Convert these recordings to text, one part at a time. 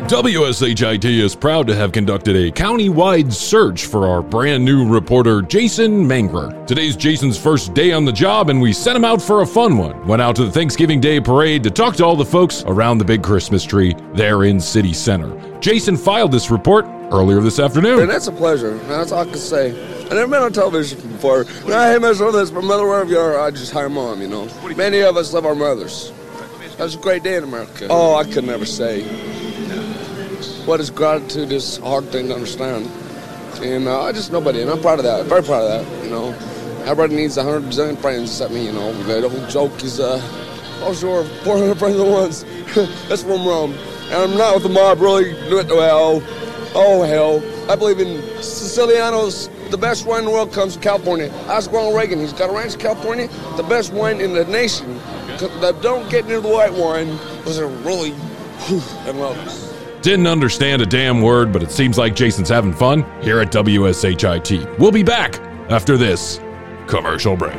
WSHIT is proud to have conducted a county-wide search for our brand new reporter, Jason Mangler. Today's Jason's first day on the job, and we sent him out for a fun one. Went out to the Thanksgiving Day parade to talk to all the folks around the big Christmas tree there in City Center. Jason filed this report earlier this afternoon. And that's a pleasure. That's all I can say. I've never been on television before. I hate myself this, but mother, wherever you are, I just hire mom, you know. Many of us love our mothers. That's a great day in America. Oh, I could never say. What is gratitude is a hard thing to understand. And I just nobody, and I'm proud of that. Very proud of that, you know. Everybody needs 100 zillion friends except me, you know. The whole joke is, oh sure, 400 friends at once. That's where I'm wrong. And I'm not with the mob, really. Well, oh hell. I believe in Siciliano's. The best wine in the world comes from California. Ask Ronald Reagan. He's got a ranch in California. The best wine in the nation. Don't get near the white wine because they're really in love. Didn't understand a damn word, but it seems like Jason's having fun here at WSHIT. We'll be back after this commercial break.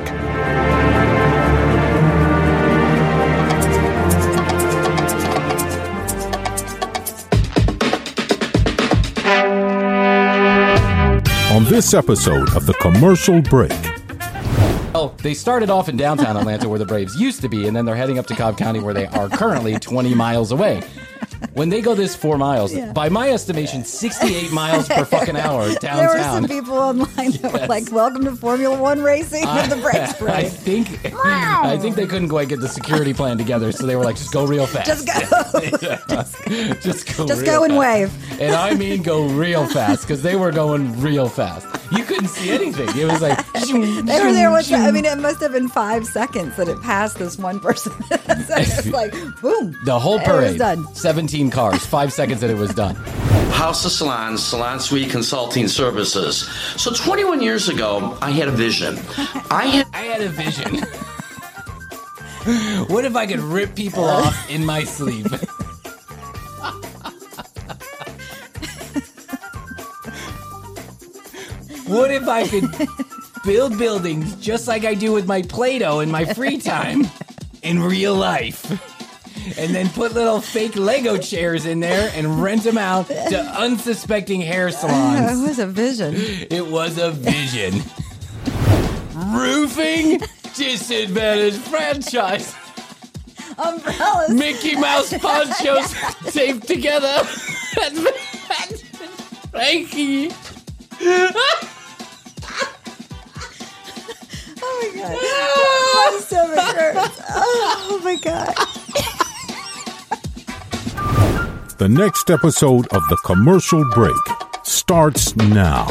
On this episode of The Commercial Break. Well, they started off in downtown Atlanta where the Braves used to be, and then they're heading up to Cobb County where they are currently 20 miles away. When they go this 4 miles, by my estimation, 68 miles per fucking hour downtown. There were some people online that were like, welcome to Formula One racing with the Braves parade. I think they couldn't quite get the security plan together, so they were like, just go real fast. Just go. just go and wave. And I mean go real fast, because they were going real fast. You couldn't see anything. It was like... They were there with... I mean, it must have been 5 seconds that it passed this one person. So it was like, boom. The whole parade. It was done. 17 cars, 5 seconds and it was done. House of Salon, Salon Suite Consulting Services. So 21 years ago, I had a vision. I had a vision. What if I could rip people off in my sleep? What if I could build buildings just like I do with my Play-Doh in my free time in real life? And then put little fake Lego chairs in there and rent them out to unsuspecting hair salons. It was a vision. It was a vision. Roofing disadvantaged franchise. Umbrellas. Mickey Mouse ponchos taped together. Frankie. Oh my god. My stomach hurts. Oh my god. The next episode of The Commercial Break starts now.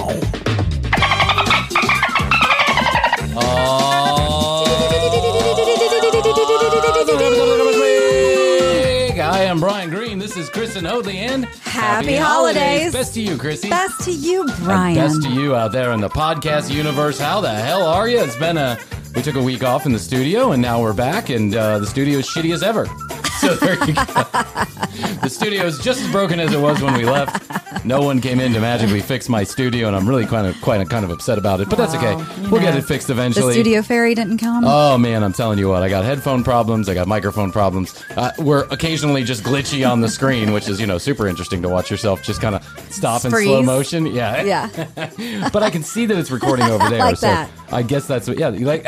I am Brian Green. This is Kristen Hoadley, and Happy holidays. Best to you, Chrissy. Best to you, Brian. And best to you out there in the podcast universe. How the hell are you? It's been we took a week off in the studio, and now we're back, and the studio is shitty as ever. So there you go. The studio is just as broken as it was when we left. No one came in to magically fix my studio, and I'm really kind of upset about it. But that's okay. We'll get it fixed eventually. The studio fairy didn't come? Oh, man, I'm telling you what. I got headphone problems. I got microphone problems. We're occasionally just glitchy on the screen, which is, super interesting to watch yourself just kind of stop in slow motion. Yeah. Yeah. But I can see that it's recording over there. Like so that. I guess that's what, you like.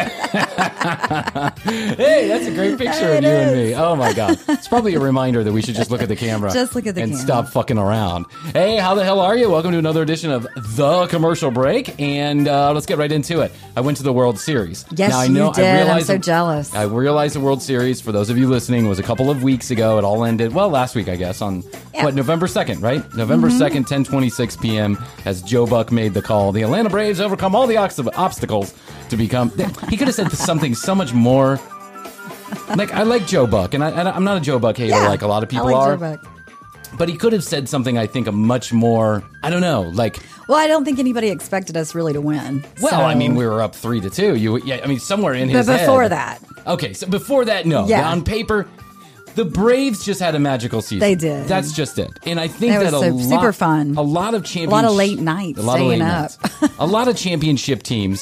Hey, that's a great picture of you and me. Oh, my God. It's probably a reminder that we should just look at the camera. Just look at the camera. And stop fucking around. Hey, how the hell are you? Welcome to another edition of The Commercial Break. And let's get right into it. I went to the World Series. Yes, now, you did. I'm so jealous. I realized the World Series, for those of you listening, was a couple of weeks ago. It all ended, last week, I guess, on, November 2nd, right? November 2nd, 10:26 p.m., as Joe Buck made the call. The Atlanta Braves overcome all the obstacles to become... He could have said something so much more... Like, I like Joe Buck, and I'm not a Joe Buck hater like a lot of people are. Joe Buck. But he could have said something, I think, a much more, I don't know, like... Well, I don't think anybody expected us really to win. Well, so. I mean, we were up 3-2. Somewhere in his head. But before that. Okay, so before that, no. Yeah. On paper, the Braves just had a magical season. They did. That's just it. And I think that super fun. A lot of championship... A lot of late nights, staying up. A lot of championship teams...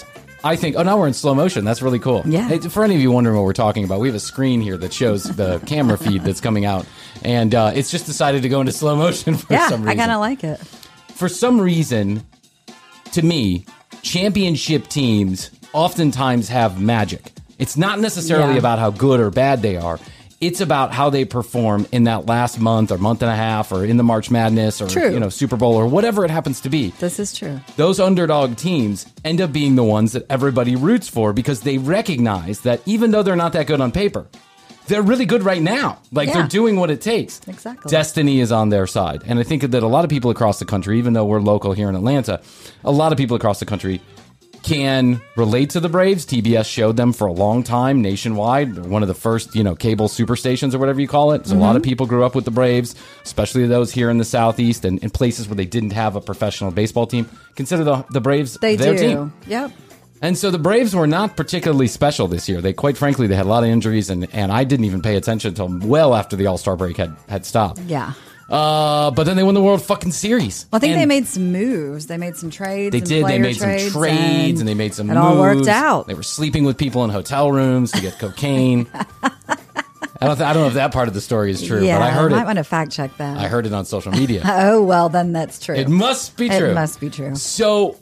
I think, oh, now we're in slow motion. That's really cool. Yeah. Hey, for any of you wondering what we're talking about, we have a screen here that shows the camera feed that's coming out. And it's just decided to go into slow motion for some reason. I kind of like it. For some reason, to me, championship teams oftentimes have magic. It's not necessarily about how good or bad they are. It's about how they perform in that last month or month and a half or in the March Madness or Super Bowl or whatever it happens to be. This is true. Those underdog teams end up being the ones that everybody roots for because they recognize that even though they're not that good on paper, they're really good right now. Like, they're doing what it takes. Exactly. Destiny is on their side. And I think that a lot of people across the country, even though we're local here in Atlanta, a lot of people across the country can relate to the Braves. TBS showed them for a long time nationwide. They're one of the first, cable superstations or whatever you call it. So a lot of people grew up with the Braves, especially those here in the Southeast and in places where they didn't have a professional baseball team. Consider the Braves their team. Yep. And so the Braves were not particularly special this year. They, quite frankly, they had a lot of injuries, and I didn't even pay attention until well after the All-Star break had stopped. Yeah. But then they won the World fucking Series. Well, I think they made some moves. They made some trades. They did. They made some trades, and they made some moves. It all worked out. They were sleeping with people in hotel rooms to get cocaine. I don't know if that part of the story is true, but I heard it. I might want to fact check that. I heard it on social media. Oh, well, then that's true. It must be true. It must be true. So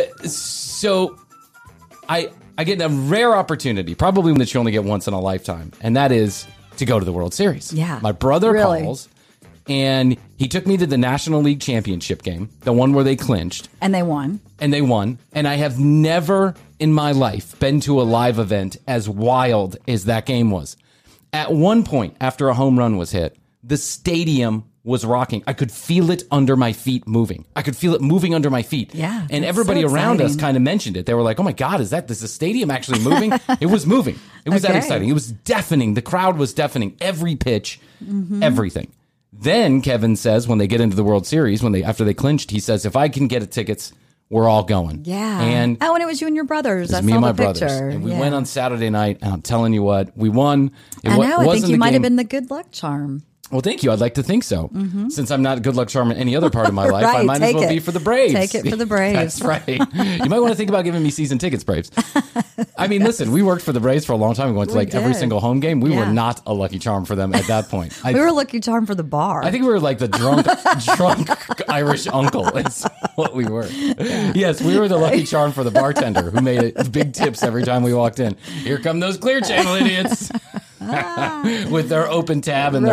I get a rare opportunity, probably one that you only get once in a lifetime, and that is to go to the World Series. Yeah. My brother calls, and he took me to the National League Championship game, the one where they clinched. And they won. And I have never in my life been to a live event as wild as that game was. At one point, after a home run was hit, the stadium was rocking. I could feel it under my feet moving. I could feel it moving under my feet. Yeah. And everybody around us kind of mentioned it. They were like, oh my God, is the stadium actually moving? It was moving. It was that exciting. It was deafening. The crowd was deafening. Every pitch, everything. Then Kevin says when they get into the World Series, after they clinched, he says, if I can get tickets, we're all going. Yeah. And it was you and your brothers. It was me and my brothers. And we went on Saturday night, and I'm telling you what, we won. I think you might have been the good luck charm. Well, thank you. I'd like to think so. Since I'm not a good luck charm in any other part of my life, I might as well be for the Braves. Take it for the Braves. That's right. You might want to think about giving me season tickets, Braves. I mean, listen, we worked for the Braves for a long time. We went to every single home game. We were not a lucky charm for them at that point. We were a lucky charm for the bar. I think we were like the drunk Irish uncle is what we were. Yes, we were the lucky charm for the bartender who made big tips every time we walked in. Here come those Clear Channel idiots. With their open tab and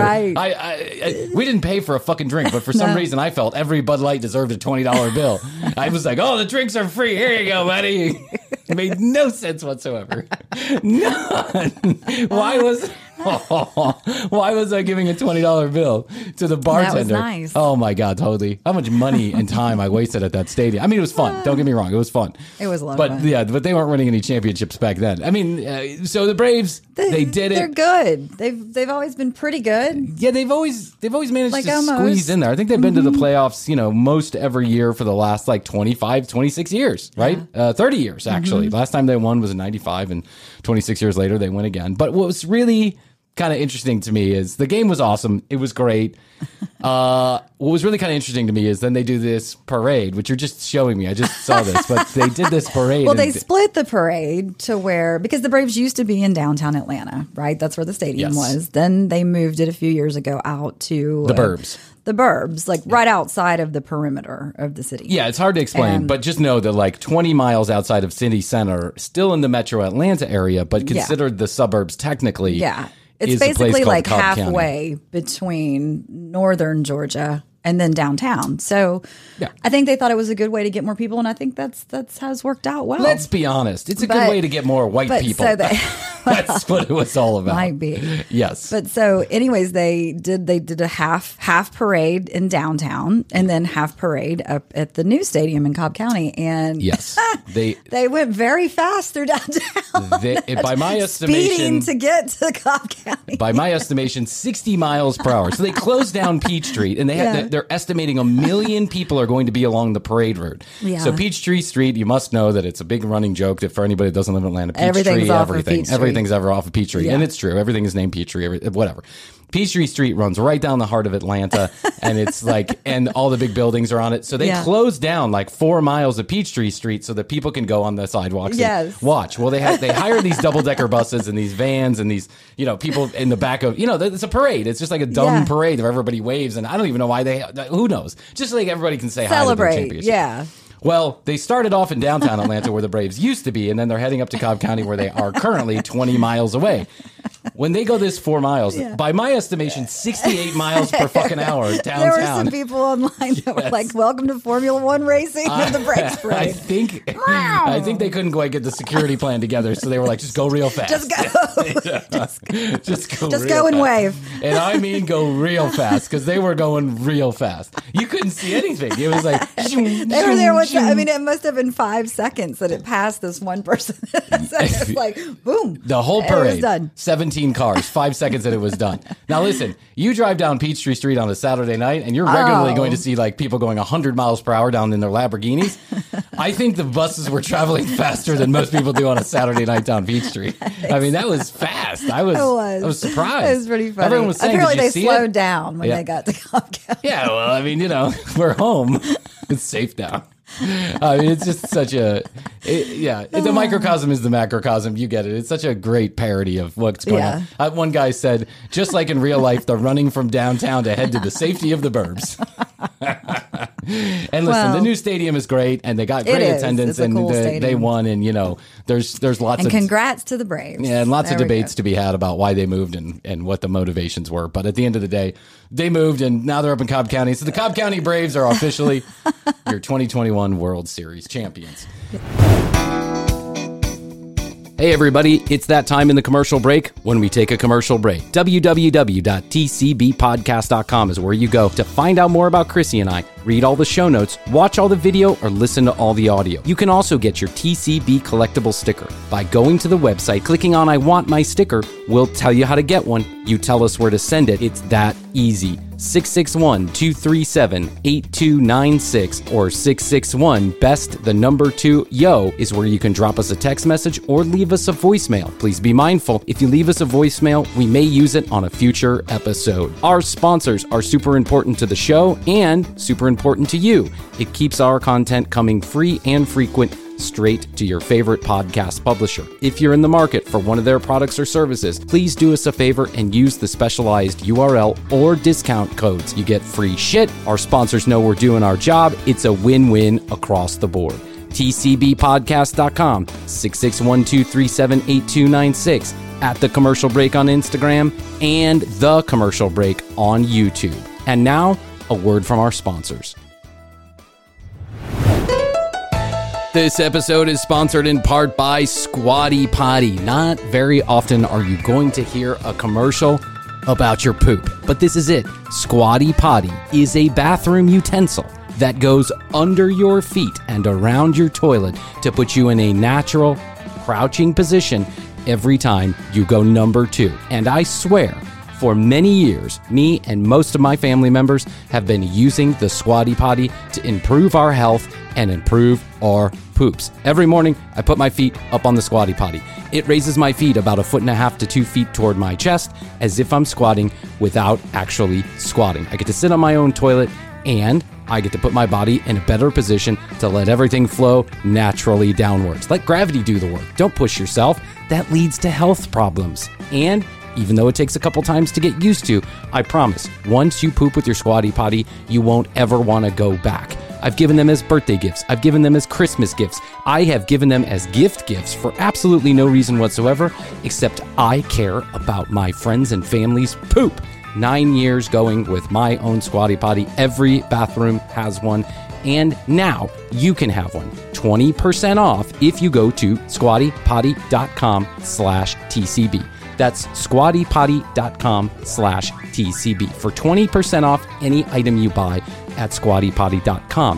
we didn't pay for a fucking drink, but for some reason I felt every Bud Light deserved a $20 bill. I was like, oh, the drinks are free. Here you go, buddy. It made no sense whatsoever. None. Why was I giving a $20 bill to the bartender? That was nice. Oh my God, totally. How much money and time I wasted at that stadium. I mean, it was fun. Don't get me wrong. It was fun. It was a lot of fun. Yeah, but they weren't winning any championships back then. I mean, so the Braves, they did it. They're good. They've always been pretty good. Yeah, they've always managed to squeeze in there. I think they've been to the playoffs, most every year for the last 25, 26 years, right? 30 years, actually. Last time they won was in 95, and 26 years later they win again. But what was really kind of interesting to me is the game was awesome. It was great. What was really kind of interesting to me is then they do this parade, which you're just showing me. I just saw this, but they did this parade. Well, they split the parade to because the Braves used to be in downtown Atlanta, right? That's where the stadium was. Then they moved it a few years ago out to the burbs. The burbs, right outside of the perimeter of the city. Yeah, it's hard to explain, but just know that 20 miles outside of city center, still in the metro Atlanta area, but considered the suburbs technically. Yeah. It's basically halfway between northern Georgia and then downtown. So I think they thought it was a good way to get more people, and I think that's how it's worked out well. Let's be honest. It's a good way to get more white people. So that's what it was all about. Might be. Yes. But so anyways, they did a half parade in downtown and then half parade up at the new stadium in Cobb County. And yes, they went very fast through downtown. By my estimation, speeding to get to Cobb County. By my estimation, 60 miles per hour. So they closed down Peachtree, and they're estimating 1 million people are going to be along the parade route. Yeah. So Peachtree Street, you must know that it's a big running joke that for anybody that doesn't live in Atlanta, Peachtree, everything's ever off of Peachtree. And it's true. Everything is named Peachtree, whatever. Peachtree Street runs right down the heart of Atlanta, and it's like, and all the big buildings are on it. So they closed down like 4 miles of Peachtree Street so that people can go on the sidewalks and watch. Well, they hire these double-decker buses and these vans and these, people in the back of, it's a parade. It's just like a dumb parade where everybody waves, and I don't even know why who knows? Just like everybody can say hi to their championship. Yeah. Well, they started off in downtown Atlanta where the Braves used to be, and then they're heading up to Cobb County where they are currently 20 miles away. When they go this 4 miles, by my estimation, 68 miles per fucking hour downtown. There were some people online that were like, welcome to Formula One racing and the Braves parade. I think they couldn't quite get the security plan together, so they were like, just go real fast. Just go. just go and wave. And I mean go real fast, because they were going real fast. You couldn't see anything. It was like... They were there it must have been 5 seconds that it passed this one person. So it's like, boom. The whole parade. It was done. 17 cars, 5 seconds and it was done. Now listen, you drive down Peachtree Street on a Saturday night and you're regularly going to see like people going 100 miles per hour down in their Lamborghinis. I think the buses were traveling faster than most people do on a Saturday night down Peachtree. I mean, that was fast. I was surprised. It was pretty funny. Everyone was saying, apparently did you they see slowed down when they got to Cobb County. Yeah, well, I mean, we're home. It's safe now. I mean, it's just such the microcosm is the macrocosm. You get it. It's such a great parody of what's going on. One guy said, just like in real life, they're running from downtown to head to the safety of the burbs. And listen, the new stadium is great, and they got great attendance, and cool they won, and there's lots of congrats to the Braves. Yeah, and lots of debates to be had about why they moved and what the motivations were. But at the end of the day, they moved, and now they're up in Cobb County. So the Cobb County Braves are officially your 2021 World Series champions. Hey everybody, it's that time in the commercial break when we take a commercial break. www.tcbpodcast.com is where you go to find out more about Chrissy and I, read all the show notes, watch all the video, or listen to all the audio. You can also get your TCB collectible sticker by going to the website, clicking on I want my sticker. We'll tell you how to get one. You tell us where to send it. It's that easy. 661-237-8296 or 661-BEST2YO is where you can drop us a text message or leave us a voicemail. Please be mindful, if you leave us a voicemail, we may use it on a future episode. Our sponsors are super important to the show and super important to you. It keeps our content coming free and frequent straight to your favorite podcast publisher. If you're in the market for one of their products or services, please do us a favor and use the specialized URL or discount codes. You get free shit. Our sponsors know we're doing our job. It's a win-win across the board. TCBpodcast.com, 661-237-8296, at The Commercial Break on Instagram, and The Commercial Break on YouTube. And now, a word from our sponsors. This episode is sponsored in part by Squatty Potty. Not very often are you going to hear a commercial about your poop, but this is it. Squatty Potty is a bathroom utensil that goes under your feet and around your toilet to put you in a natural, crouching position every time you go number 2. And I swear, for many years, me and most of my family members have been using the Squatty Potty to improve our health and improve our poops. Every morning, I put my feet up on the Squatty Potty. It raises my feet about 1.5 to 2 feet toward my chest, as if I'm squatting without actually squatting. I get to sit on my own toilet, and I get to put my body in a better position to let everything flow naturally downwards. Let gravity do the work. Don't push yourself. That leads to health problems. And even though it takes a couple times to get used to, I promise, once you poop with your Squatty Potty, you won't ever want to go back. I've given them as birthday gifts. I've given them as Christmas gifts. I have given them as gifts for absolutely no reason whatsoever, except I care about my friends and family's poop. 9 years going with my own Squatty Potty. Every bathroom has one. And now you can have one. 20% off if you go to squattypotty.com/TCB. That's squattypotty.com/TCB for 20% off any item you buy at squattypotty.com.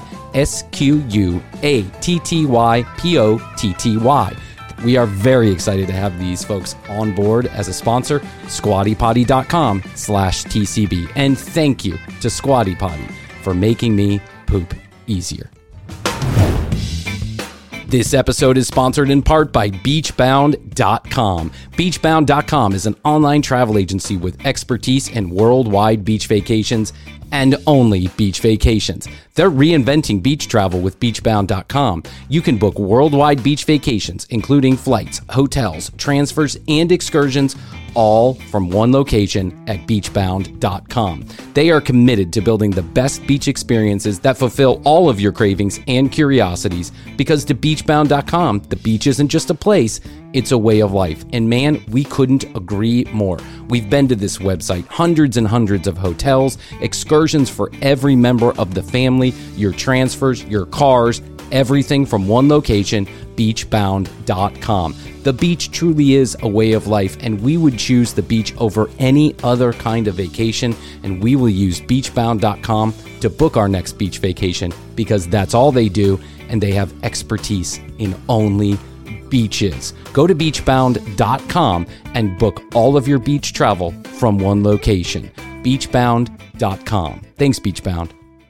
SQUATTYPOTTY. We are very excited to have these folks on board as a sponsor, squattypotty.com/TCB. And thank you to Squatty Potty for making me poop easier. This episode is sponsored in part by Beachbound.com. Beachbound.com is an online travel agency with expertise in worldwide beach vacations and only beach vacations. They're reinventing beach travel with Beachbound.com. You can book worldwide beach vacations, including flights, hotels, transfers, and excursions, all from one location at Beachbound.com. They are committed to building the best beach experiences that fulfill all of your cravings and curiosities, because to Beachbound.com, the beach isn't just a place, it's a way of life. And man, we couldn't agree more. We've been to this website, hundreds and hundreds of hotels, excursions for every member of the family, your transfers, your cars, everything from one location, Beachbound.com. The beach truly is a way of life, and we would choose the beach over any other kind of vacation, and we will use Beachbound.com to book our next beach vacation, because that's all they do, and they have expertise in only beaches. Go to Beachbound.com and book all of your beach travel from one location. Beachbound.com. Thanks, Beachbound.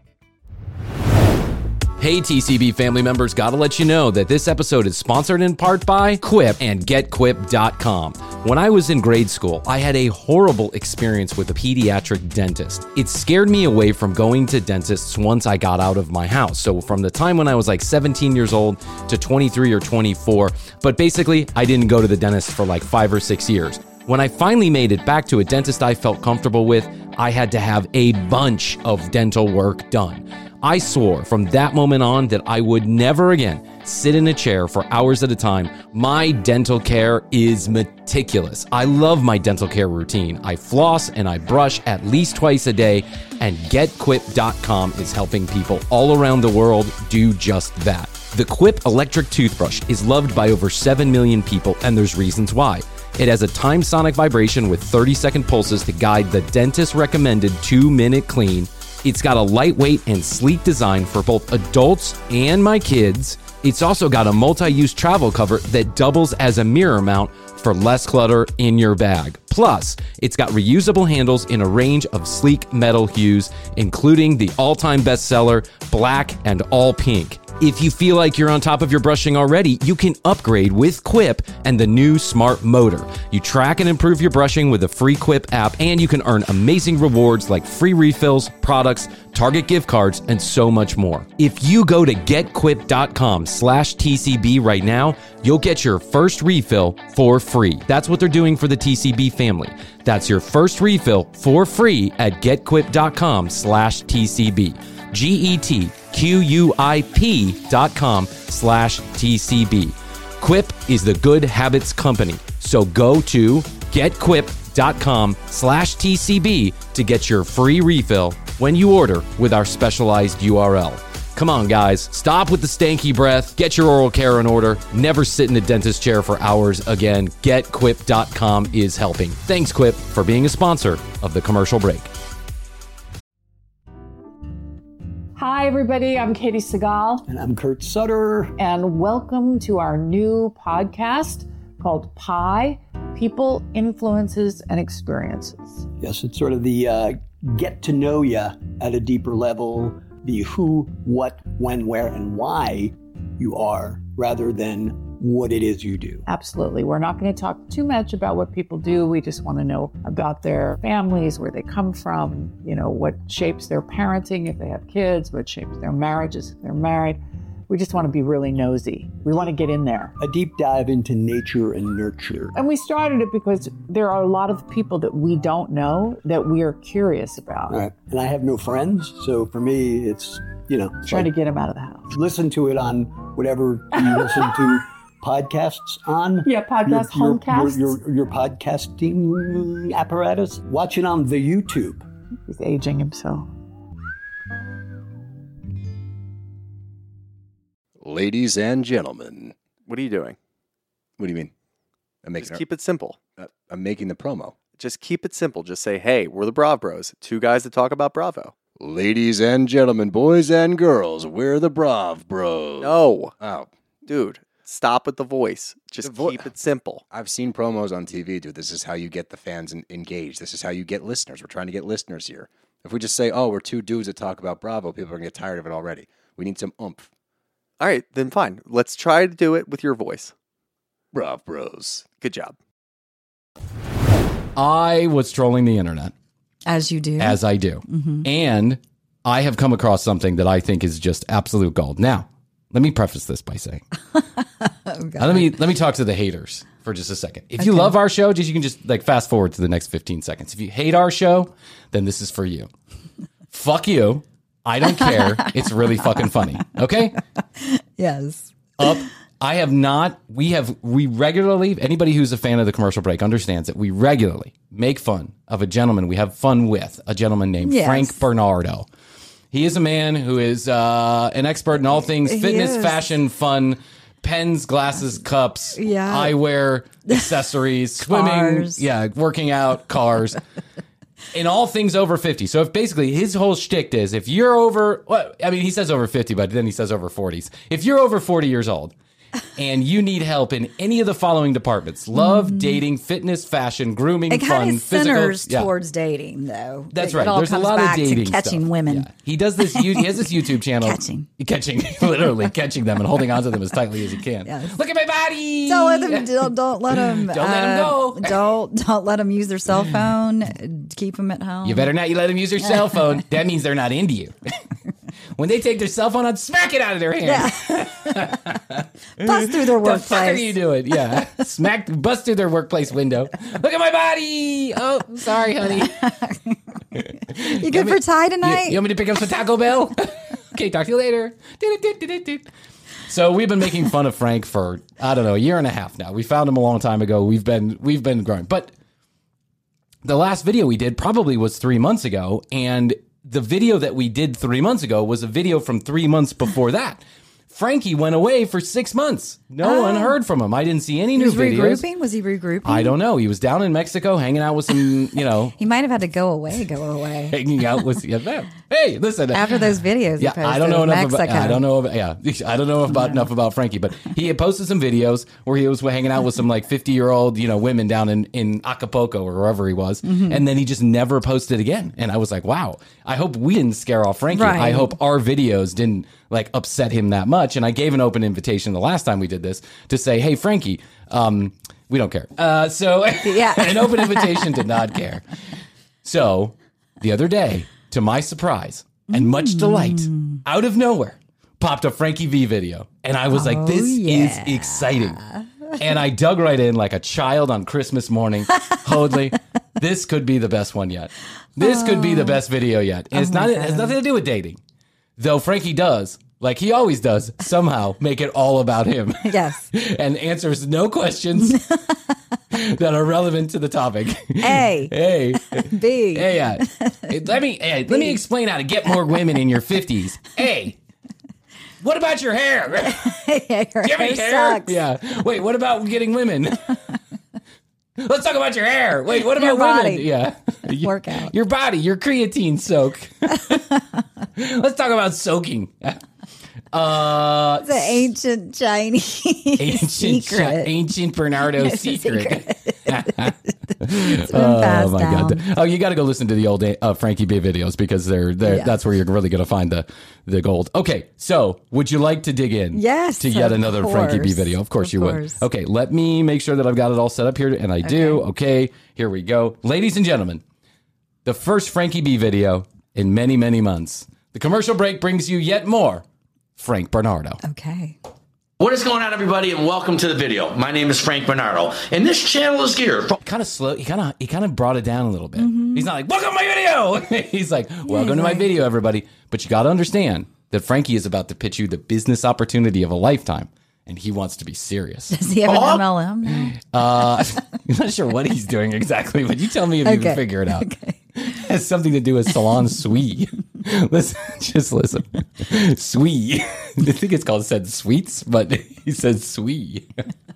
Hey, TCB family members, gotta let you know that this episode is sponsored in part by Quip and GetQuip.com. When I was in grade school, I had a horrible experience with a pediatric dentist. It scared me away from going to dentists once I got out of my house. So from the time when I was like 17 years old to 23 or 24, but basically I didn't go to the dentist for like 5 or 6 years. When I finally made it back to a dentist I felt comfortable with, I had to have a bunch of dental work done. I swore from that moment on that I would never again sit in a chair for hours at a time. My dental care is meticulous. I love my dental care routine. I floss and I brush at least twice a day, and GetQuip.com is helping people all around the world do just that. The Quip electric toothbrush is loved by over 7 million people, and there's reasons why. It has a time sonic vibration with 30-second pulses to guide the dentist-recommended 2-minute clean. It's got a lightweight and sleek design for both adults and my kids. It's also got a multi-use travel cover that doubles as a mirror mount for less clutter in your bag. Plus, it's got reusable handles in a range of sleek metal hues, including the all-time bestseller, black and all pink. If you feel like you're on top of your brushing already, you can upgrade with Quip and the new Smart Motor. You track and improve your brushing with a free Quip app, and you can earn amazing rewards like free refills, products, Target gift cards, and so much more. If you go to getquip.com/TCB right now, you'll get your first refill for free. That's what they're doing for the TCB family. That's your first refill for free at getquip.com/TCB. GetQuip.com/TCB. Quip is the good habits company. So go to getquip.com/TCB to get your free refill when you order with our specialized URL. Come on, guys. Stop with the stanky breath. Get your oral care in order. Never sit in a dentist chair for hours again. GetQuip.com is helping. Thanks, Quip, for being a sponsor of The Commercial Break. Hi, everybody. I'm Katie Segal. And I'm Kurt Sutter. And welcome to our new podcast called PIE, People, Influences, and Experiences. Yes, it's sort of the get to know you at a deeper level, the who, what, when, where, and why you are, rather than what it is you do. Absolutely. We're not going to talk too much about what people do. We just want to know about their families, where they come from, what shapes their parenting if they have kids, what shapes their marriages if they're married. We just want to be really nosy. We want to get in there. A deep dive into nature and nurture. And we started it because there are a lot of people that we don't know that we are curious about. Right. And I have no friends, so for me, it's, trying to get them out of the house. Listen to it on whatever you listen to podcasts on. Yeah, homecasts. Your podcasting apparatus. Watch it on the YouTube. He's aging himself. Ladies and gentlemen. What are you doing? What do you mean? Just keep it simple. I'm making the promo. Just keep it simple. Just say, hey, we're the Brav Bros. 2 guys that talk about Bravo. Ladies and gentlemen, boys and girls, we're the Brav Bros. No. Oh. Dude, stop with the voice. Just keep it simple. I've seen promos on TV, dude. This is how you get the fans engaged. This is how you get listeners. We're trying to get listeners here. If we just say, oh, we're 2 dudes that talk about Bravo, people are going to get tired of it already. We need some oomph. All right, then fine. Let's try to do it with your voice. Brav Bros. Good job. I was trolling the internet. As you do. As I do. And I have come across something that I think is just absolute gold. Now, let me preface this by saying, let me talk to the haters for just a second. If you love our show, you can just like fast forward to the next 15 seconds. If you hate our show, then this is for you. Fuck you. I don't care. It's really fucking funny. Okay? Yes. We regularly, anybody who's a fan of the Commercial Break understands that we regularly make fun of a gentleman we have fun with, a gentleman named Frank Bernardo. He is a man who is an expert in all things fitness, fashion, fun, pens, glasses, cups, eyewear, accessories, swimming, working out, cars. In all things over 50. So if basically his whole shtick is if you're over, he says over 50, but then he says over 40s. If you're over 40 years old and you need help in any of the following departments, love, dating, fitness, fashion, grooming, it fun, kind of centers physical, towards dating, though. That's right. There's a lot of dating catching stuff. women. Yeah. He does this. He has this YouTube channel. Catching, literally catching them and holding onto them as tightly as he can. Yes. Look at my body. Don't let them. Don't let them. Don't let them go. Don't let them use their cell phone. Keep them at home. You better not. You let them use their cell phone. That means they're not into you. When they take their cell phone out, smack it out of their hand. Yeah. Bust through their workplace. The fuck are you doing? Yeah. Bust through their workplace window. Look at my body. Oh, sorry, honey. You good for Thai tonight? You want me to pick up some Taco Bell? Okay, talk to you later. So we've been making fun of Frank for, I don't know, a year and a half now. We found him a long time ago. We've been growing. But the last video we did probably was 3 months ago, and the video that we did 3 months ago was a video from 3 months before that. Frankie went away for 6 months. No one heard from him. I didn't see any new videos. Regrouping? Was he regrouping? I don't know. He was down in Mexico hanging out with some, He might have had to go away. Hanging out with, hey, listen. After those videos he posted I don't know enough Mexico. I don't know enough about Frankie, but he had posted some videos where he was hanging out with some like 50-year-old, women down in Acapulco or wherever he was. And then he just never posted again. And I was like, wow, I hope we didn't scare off Frankie. Right. I hope our videos didn't like upset him that much. And I gave an open invitation the last time we did this to say, hey, Frankie, we don't care. An open invitation to not care. So the other day, to my surprise and much delight, out of nowhere, popped a Frankie V video. And I was like, this is exciting. And I dug right in like a child on Christmas morning. Holy, this could be the best one yet. This could be the best video yet. And it has nothing to do with dating. Though Frankie does, like he always does, somehow make it all about him. Yes. And answers no questions that are relevant to the topic. A. B. Let me explain how to get more women in your 50s. A. What about your hair? Do you have any hair? Sucks. Yeah. Wait, what about getting women? Let's talk about your hair. Wait, what about your body? Women? Yeah. Workout. Your body, your creatine soak. Let's talk about soaking. The ancient Chinese secret. Ancient Bernardo secret. It's been passed down. God. Oh, you got to go listen to the old Frankie B videos because they're that's where you're really going to find the gold. Okay, so would you like to dig in? Yes, to yet another Frankie B video? Of course you would. Okay, let me make sure that I've got it all set up here, and I do. Okay, here we go, ladies and gentlemen. The first Frankie B video in many, many months. The commercial break brings you yet more Frank Bernardo. Okay. What is going on, everybody, and welcome to the video. My name is Frank Bernardo, and this channel is geared for... Kind of slow. He kind of brought it down a little bit. He's not like, welcome to my video. He's like, welcome to my video, everybody. But you got to understand that Frankie is about to pitch you the business opportunity of a lifetime, and he wants to be serious. Does he have an MLM? I'm not sure what he's doing exactly, but you tell me if you can figure it out. Okay. It has something to do with Salon Sui. Just listen. Sui. I think it's called said sweets, but he said Sui.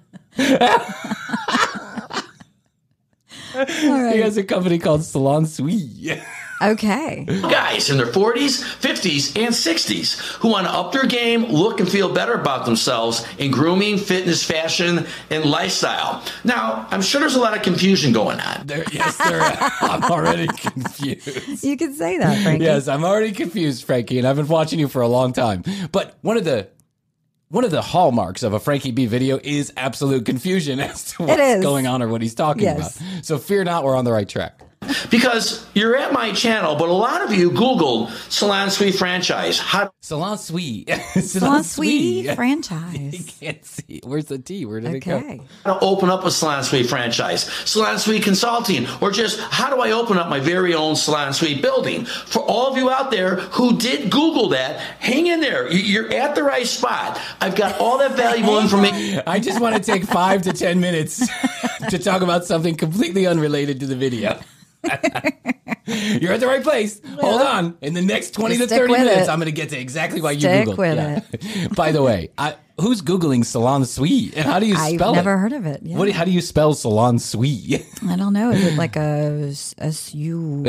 Right. He has a company called Salon Sui. Okay. Guys in their 40s, 50s, and 60s who want to up their game, look and feel better about themselves in grooming, fitness, fashion, and lifestyle. Now, I'm sure there's a lot of confusion going on. I'm already confused. You can say that, Frankie. Yes, I'm already confused, Frankie, and I've been watching you for a long time. But one of the One of the hallmarks of a Frankie B video is absolute confusion as to what's going on or what he's talking about. So fear not, we're on the right track. Because you're at my channel, but a lot of you Googled Salon Suite franchise. Salon Suite. Salon Suite franchise. You can't see. Where's the T? Where did it go? How to open up a Salon Suite franchise, Salon Suite Consulting, or just how do I open up my very own Salon Suite building? For all of you out there who did Google that, hang in there. You're at the right spot. I've got all that valuable information. I just want to take 5 to 10 minutes to talk about something completely unrelated to the video. You're at the right place. Hold on. In the next 20 to 30 minutes, I'm going to get to exactly why you Googled it. By the way, who's Googling Salon Suite? And how do you spell it? I've never heard of it. Yeah. How do you spell Salon Suite? I don't know. Is it like a S-U-V?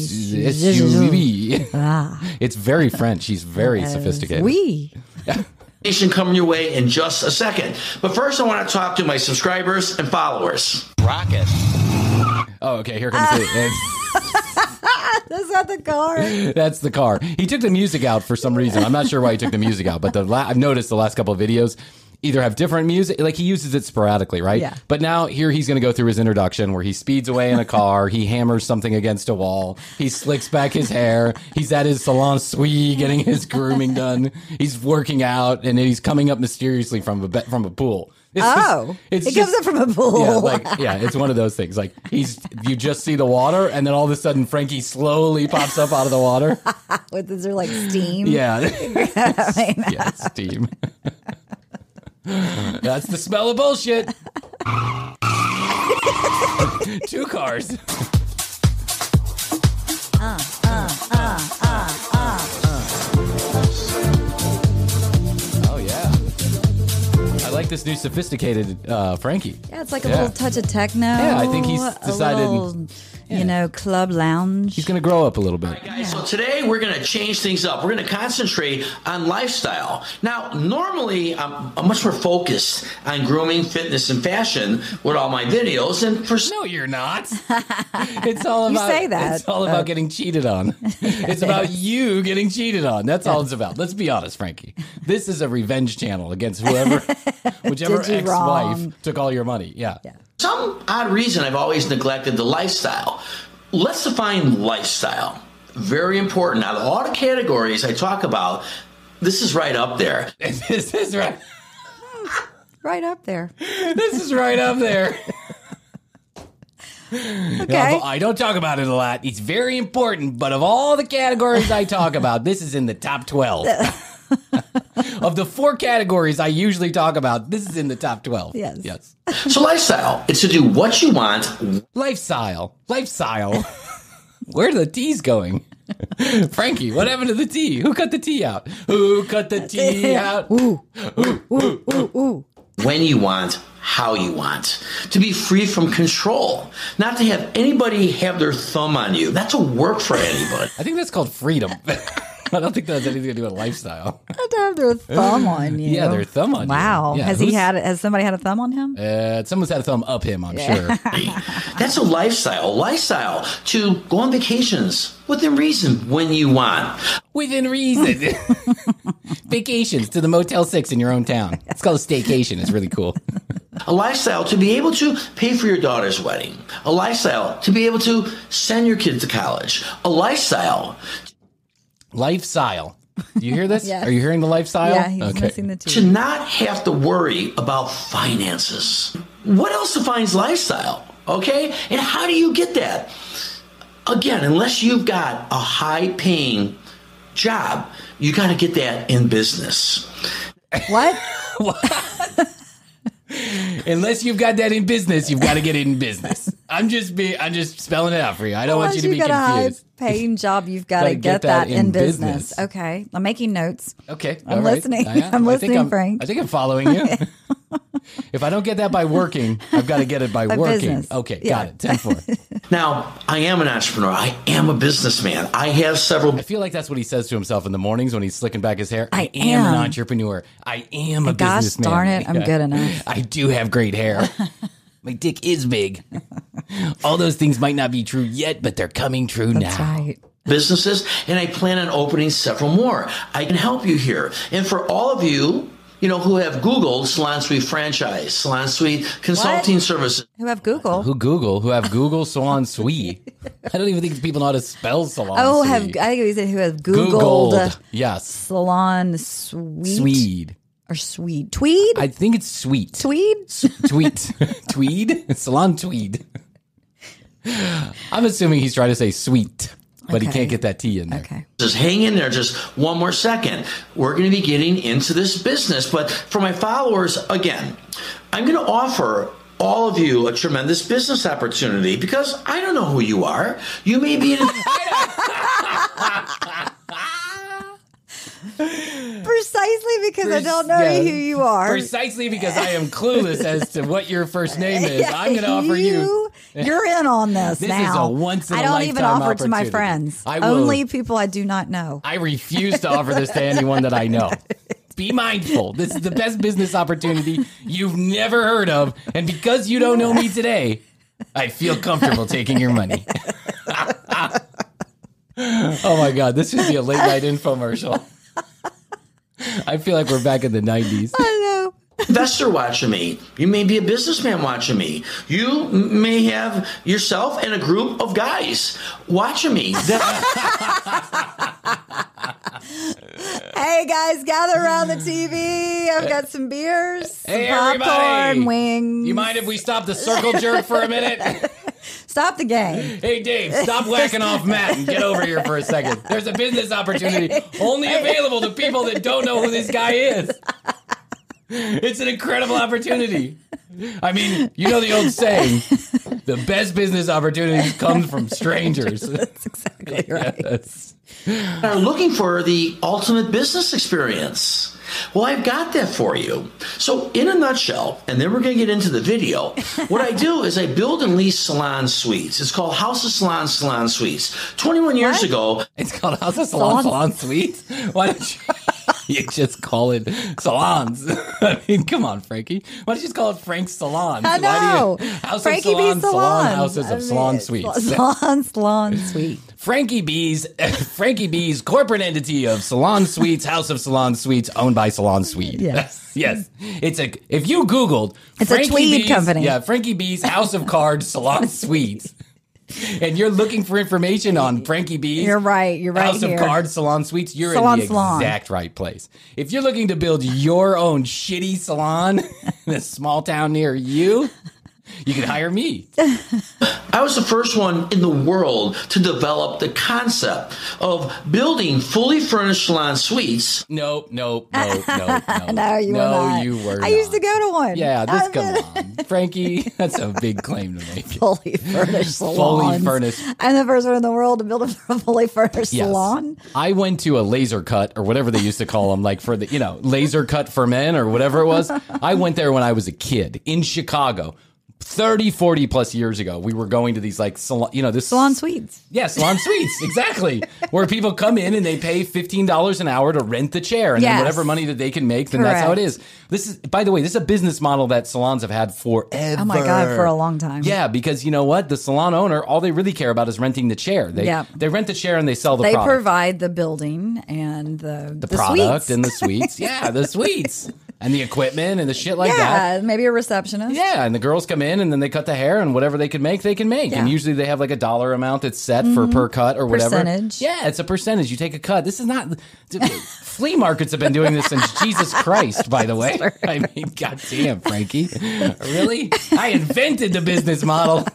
It's very French. He's very sophisticated. Oui. Coming your way in just a second. But first, I want to talk to my subscribers and followers. Rocket. Oh, okay. Here comes it. That's not the car. That's the car. He took the music out for some reason. I'm not sure why he took the music out, but I've noticed the last couple of videos either have different music, like he uses it sporadically, right? Yeah. But now here he's going to go through his introduction where he speeds away in a car, he hammers something against a wall, he slicks back his hair, he's at his Salon Suite getting his grooming done, he's working out, and then he's coming up mysteriously from a pool. It comes up from a pool. It's one of those things. Like you just see the water, and then all of a sudden Frankie slowly pops up out of the water. Is there like steam? Yeah, yeah, steam. That's the smell of bullshit. 2 cars. Oh yeah. I like this new sophisticated Frankie. Yeah, it's like a little touch of techno. Yeah, I think he's decided, club lounge. He's going to grow up a little bit. All right, guys, so today we're going to change things up. We're going to concentrate on lifestyle. Now, normally I'm much more focused on grooming, fitness, and fashion with all my videos. No, you're not. It's all about. You say that. It's all about getting cheated on. It's about you getting cheated on. That's all it's about. Let's be honest, Frankie. This is a revenge channel against whichever ex-wife took all your money. Yeah. Some odd reason I've always neglected the lifestyle. Let's define lifestyle. Very important. Out of all the categories I talk about, this is right up there. This is right. Right up there. This is right up there. Okay. I don't talk about it a lot. It's very important, but of all the categories I talk about, this is in the top 12. Of the 4 categories I usually talk about, this is in the top 12. Yes. So lifestyle, it's to do what you want. Lifestyle. Where are the T's going? Frankie, what happened to the T? Who cut the T out? Who cut the T out? Ooh. When you want, how you want. To be free from control. Not to have anybody have their thumb on you. That's a work for anybody. I think that's called freedom. I don't think that has anything to do with lifestyle. Not to have their thumb on you. Yeah, their thumb on you. Wow. Yeah, has somebody had a thumb on him? Someone's had a thumb up him, I'm sure. That's a lifestyle. Lifestyle to go on vacations within reason when you want. Within reason. Vacations to the Motel 6 in your own town. It's called a staycation. It's really cool. A lifestyle to be able to pay for your daughter's wedding. A lifestyle to be able to send your kids to college. A lifestyle. Lifestyle. Do you hear this? Yes. Are you hearing the lifestyle? Yeah, he's missing the T. To not have to worry about finances. What else defines lifestyle? Okay? And how do you get that? Again, unless you've got a high-paying job, you got to get that in business. What? Unless you've got that in business, you've got to get it in business. I'm just spelling it out for you. I don't want you to be confused. Unless you've got a high-paying job, you've got to get that in business. Okay. I'm making notes. Okay. I'm listening. I'm listening, Frank. I think I'm following you. If I don't get that by working, I've got to get it by working. Business. Okay, got it. 10-4. Now, I am an entrepreneur. I am a businessman. I have several... I feel like that's what he says to himself in the mornings when he's slicking back his hair. I am an entrepreneur. I am a businessman. Gosh darn it, I'm good enough. I do have great hair. My dick is big. All those things might not be true yet, but they're coming true now. That's right. Businesses, and I plan on opening several more. I can help you here. And for all of you who have Googled Salon Suite franchise, Salon Suite consulting services. Who have Google? Who have Google Salon Suite? I don't even think people know how to spell Salon Suite. I think he said who have Googled. Yes. Salon Suite. Swede. Or Swede. Tweed? I think it's sweet. Tweed? Tweed? Salon Tweed. I'm assuming he's trying to say sweet, but he can't get that T in there. Okay. Just hang in there just one more second. We're going to be getting into this business. But for my followers, again, I'm going to offer all of you a tremendous business opportunity because I don't know who you are. You may be in... Precisely because I don't know who you are. Precisely because I am clueless as to what your first name is. I'm going to offer you. You're in on this now. This is a once in a lifetime I don't even offer it to my opportunity. friends. I will. Only people I do not know. I refuse to offer this to anyone that I know. Be mindful. This is the best business opportunity you've never heard of. And because you don't know me today, I feel comfortable taking your money. Oh my God, this should be a late night infomercial. I feel like we're back in the 90s. I know. Investor watching me. You may be a businessman watching me. You may have yourself and a group of guys watching me. Hey guys, gather around the TV. I've got some beers, some popcorn, wings. You mind if we stop the circle jerk for a minute? Stop the game. Hey, Dave, stop whacking off Matt and get over here for a second. There's a business opportunity only available to people that don't know who this guy is. It's an incredible opportunity. I mean, you know the old saying, the best business opportunities come from strangers. That's exactly right. Yes. Are looking for the ultimate business experience. Well, I've got that for you. So in a nutshell, and then we're going to get into the video, what I do is I build and lease salon suites. It's called House of Salon Salon Suites. 21 years ago. It's called House of Salon Salon Suites? Why don't you just call it salons? I mean, come on, Frankie. Why don't you just call it Frank's Salons? I know. House Frankie of Salon, B's Salon Houses of Salon Suites. Salon Suite. Frankie B's corporate entity of Salon Suites, House of Salon Suites, owned by Salon Suite. Yes. Yes. If you Googled it's Frankie a Tweed B's, company. Yeah, Frankie B's House of Cards Salon Suites. And you're looking for information on Frankie B's. You're right. You're right. House here. of Cards Salon Suites. You're salon, in the exact right place. If you're looking to build your own shitty salon in a small town near you, you can hire me. I was the first one in the world to develop the concept of building fully furnished salon suites. No, No, you were not. You were I used to go to one. Yeah, come on. Frankie, that's a big claim to make. Fully furnished salons. Fully furnished. I'm the first one in the world to build a fully furnished salon. I went to a laser cut or whatever they used to call them, like for the, laser cut for men or whatever it was. I went there when I was a kid in Chicago. 30, 40 plus years ago, we were going to these salon suites. Yeah, salon suites, exactly. Where people come in and they pay $15 an hour to rent the chair, and then whatever money that they can make, then that's how it is. This is, by the way, this is a business model that salons have had forever. Oh my God, for a long time. Yeah, because you know what? The salon owner, all they really care about is renting the chair. They rent the chair and they sell the product. They provide the building and the product suites. and the suites. Yeah, the suites. And the equipment and the shit like that. Yeah, maybe a receptionist. Yeah, and the girls come in and then they cut the hair and whatever they can make, they can make. Yeah. And usually they have like a dollar amount that's set for per cut or whatever. Percentage. Yeah, it's a percentage. You take a cut. This is not... Flea markets have been doing this since Jesus Christ, by the way. Sorry. I mean, goddamn, Frankie. Really? I invented the business model.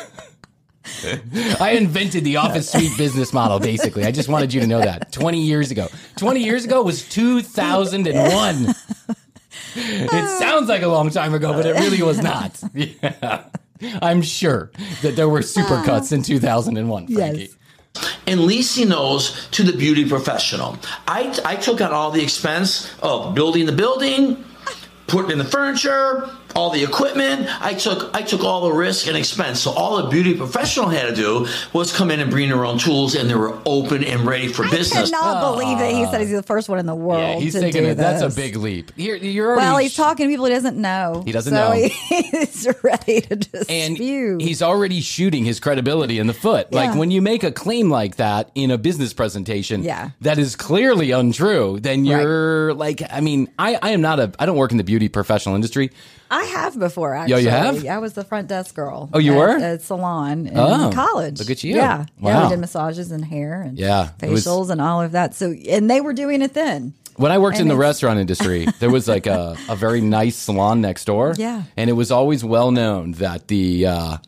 I invented the office suite business model, basically. I just wanted you to know that. 20 years ago. 20 years ago was 2001. It sounds like a long time ago, but it really was not. Yeah. I'm sure that there were supercuts in 2001, Frankie. Yes. And leasing those to the beauty professional. I took on all the expense of building the building, putting in the furniture, all the equipment. I took all the risk and expense. So all a beauty professional had to do was come in and bring their own tools, and they were open and ready for business. I cannot believe that he said he's the first one in the world he's to taking do it. this. That's a big leap. You're already he's talking to people he doesn't know. He doesn't know. He's ready to dispute. And he's already shooting his credibility in the foot. Yeah. Like when you make a claim like that in a business presentation that is clearly untrue, then you're like, I mean, I don't work in the beauty professional industry. I have before, actually. Yeah, you have? I was the front desk girl. Oh, you were? At a salon in college. Look at you. Yeah. Wow. Yeah, we did massages and hair and facials and all of that. So, and they were doing it then. When I worked in the restaurant industry, there was like a very nice salon next door. Yeah. And it was always well known that the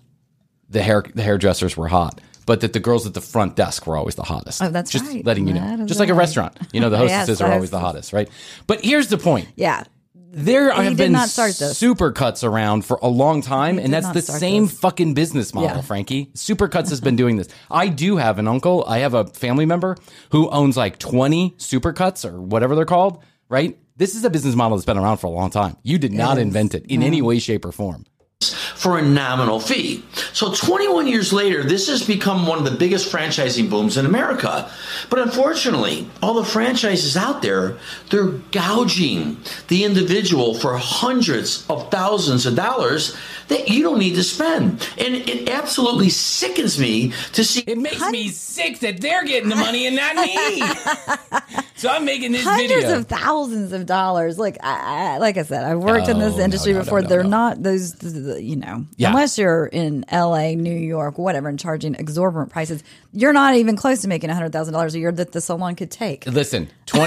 hairdressers were hot, but that the girls at the front desk were always the hottest. Oh, that's just right. Just letting you know. Just like a restaurant. You know, the hostesses are always the hottest, right? But here's the point. Yeah. There have been Supercuts around for a long time, and that's the same fucking business model, Frankie. Supercuts has been doing this. I do have an uncle. I have a family member who owns like 20 Supercuts or whatever they're called, right? This is a business model that's been around for a long time. You did not invent it in any way, shape, or form. For a nominal fee. So 21 years later, this has become one of the biggest franchising booms in America. But unfortunately, all the franchises out there, they're gouging the individual for hundreds of thousands of dollars that you don't need to spend. And it absolutely sickens me to see. It makes me sick that they're getting the money and not me. So I'm making this hundreds of thousands of dollars. Like I said, I've worked in this industry before. They're not those, you know, unless you're in LA, New York, whatever, and charging exorbitant prices, you're not even close to making $100,000 a year that the salon could take. Listen,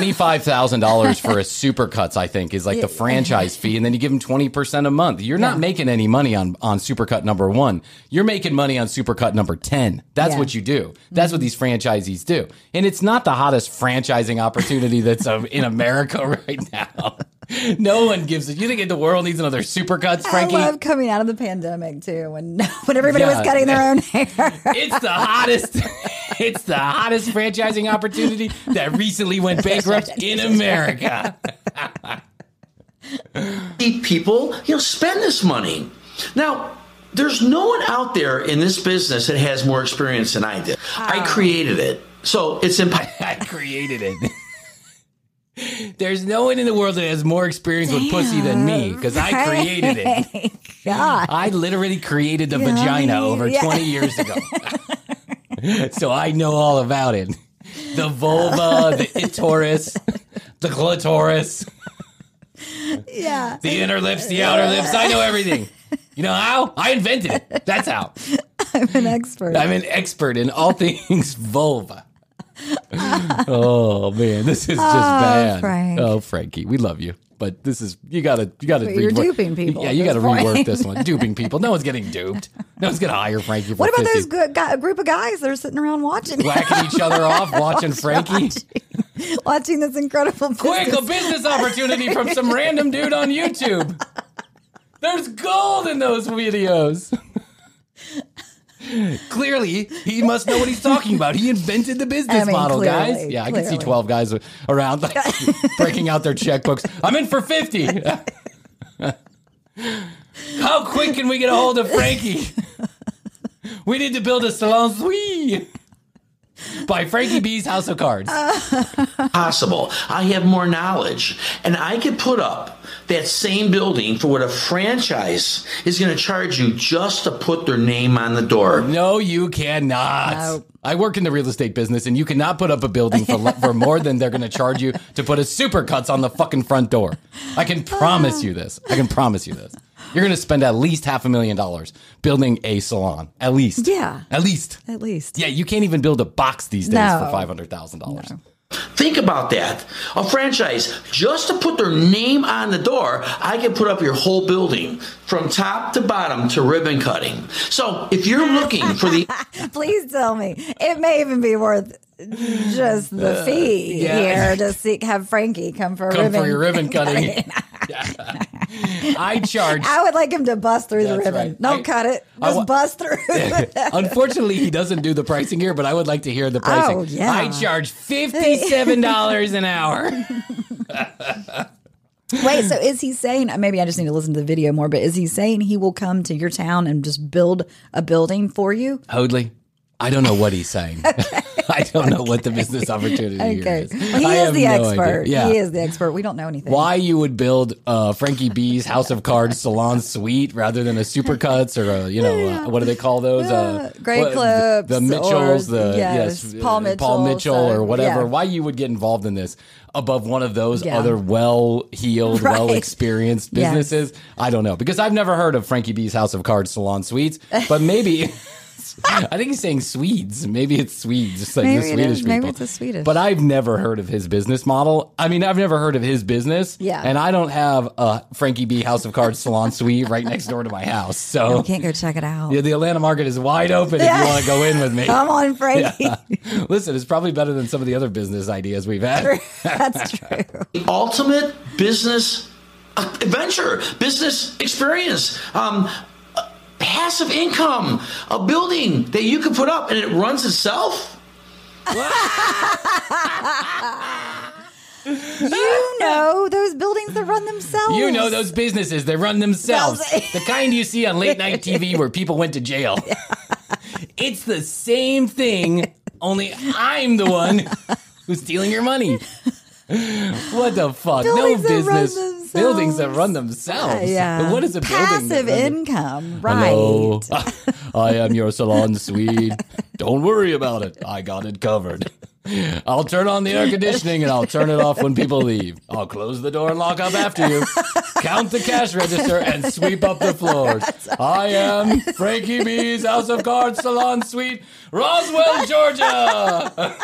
$25,000 for a Supercuts, I think, is like the franchise fee, and then you give them 20% a month. You're not making any money on Supercut number 1. You're making money on Supercut number 10. That's what you do. That's what these franchisees do. And it's not the hottest franchising opportunity that's in America right now. No one gives it. You think the world needs another Supercuts, Frankie? I love coming out of the pandemic too, when everybody was cutting their own hair. It's the hottest. It's the hottest franchising opportunity that recently went bankrupt in America. People, spend this money. Now, there's no one out there in this business that has more experience than I did. I created it, so it's I created it. There's no one in the world that has more experience with pussy than me, because I created it. God. I literally created the vagina over 20 years ago. So I know all about it. The vulva, the clitoris, the clitoris. Yeah. The inner lips, the outer lips. I know everything. You know how? I invented it. That's how. I'm an expert. I'm an expert in all things vulva. Oh man, this is just bad. Frank. Oh, Frankie, we love you, but this is you gotta. You're duping people. Yeah, you gotta rework this one. Duping people. No one's getting duped. No one's gonna hire Frankie. For what about 50. those group of guys that are sitting around watching, whacking each other off, watching Frankie, watching this incredible business. Quick, a business opportunity from some random dude on YouTube. There's gold in those videos. Clearly, he must know what he's talking about. He invented the business model, guys. Yeah, I can see 12 guys around like, breaking out their checkbooks. I'm in for 50. How quick can we get a hold of Frankie? We need to build a salon suite by Frankie B's House of Cards. Possible. I have more knowledge, and I could put up that same building for what a franchise is going to charge you just to put their name on the door. No, you cannot. No. I work in the real estate business, and you cannot put up a building for more than they're going to charge you to put a Supercuts on the fucking front door. I can promise you this. I can promise you this. You're going to spend at least $500,000 building a salon. At least. Yeah. At least. At least. Yeah, you can't even build a box these days for $500,000. No. Think about that. A franchise, just to put their name on the door, I can put up your whole building from top to bottom to ribbon cutting. So if you're looking for the... Please tell me. It may even be worth just the fee here to have Frankie come for your ribbon cutting. I charge. I would like him to bust through the ribbon. Right. Don't cut it. Just bust through. Unfortunately, he doesn't do the pricing here, but I would like to hear the pricing. Oh, yeah. I charge $57 an hour. Wait, so is he saying, maybe I just need to listen to the video more, but is he saying he will come to your town and just build a building for you? Hoadley, I don't know what he's saying. Okay. I don't know what the business opportunity here is. Well, he is the expert. Yeah. He is the expert. We don't know anything. Why you would build Frankie B's House of Cards Salon Suite rather than a Supercuts or what do they call those? Great Clips. The Mitchells. Paul Mitchell or whatever. Yeah. Why you would get involved in this above one of those other well-heeled, well-experienced businesses? Yes. I don't know. Because I've never heard of Frankie B's House of Cards Salon Suites, but maybe... I think he's saying Swedes. Maybe it's Swedes, just like the Swedish people. Maybe it's a Swedish. But I've never heard of his business model. I mean, I've never heard of his business. Yeah. And I don't have a Frankie B House of Cards Salon Suite right next door to my house. So you can't go check it out. Yeah, the Atlanta market is wide open if you want to go in with me. Come on, Frankie. Yeah. Listen, it's probably better than some of the other business ideas we've had. That's true. The ultimate business adventure, business experience. Passive income, a building that you can put up and it runs itself. You know those buildings that run themselves. You know those businesses that run themselves. The kind you see on late night TV where people went to jail. Yeah. It's the same thing, only I'm the one who's stealing your money. What the fuck? Buildings no business. Buildings that run themselves. Yeah. What is a building? Passive income, right? Hello. I am your salon Swede. Don't worry about it. I got it covered. I'll turn on the air conditioning and I'll turn it off when people leave. I'll close the door and lock up after you. Count the cash register and sweep up the floors. I am Frankie B's House of Cards Salon Suite, Roswell, Georgia.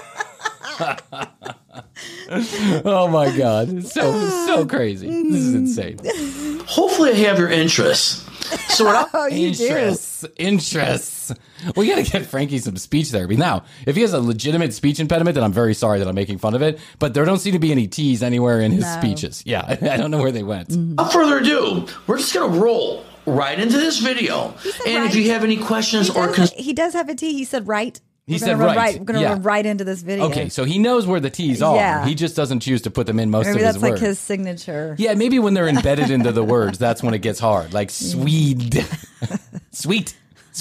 Oh my God. It's so crazy. This is insane. Hopefully I have your interests. So Interests. We got to get Frankie some speech therapy. Now, if he has a legitimate speech impediment, then I'm very sorry that I'm making fun of it. But there don't seem to be any T's anywhere in his speeches. Yeah, I don't know where they went. Without further ado, we're just going to roll right into this video. And if you have any questions he does have a T. He said right. He said right. We're going to run right into this video. Okay, so he knows where the T's are. Yeah. He just doesn't choose to put them in most of his words. Maybe that's like his signature. Yeah, maybe when they're embedded into the words, that's when it gets hard. Like Swede. Sweet.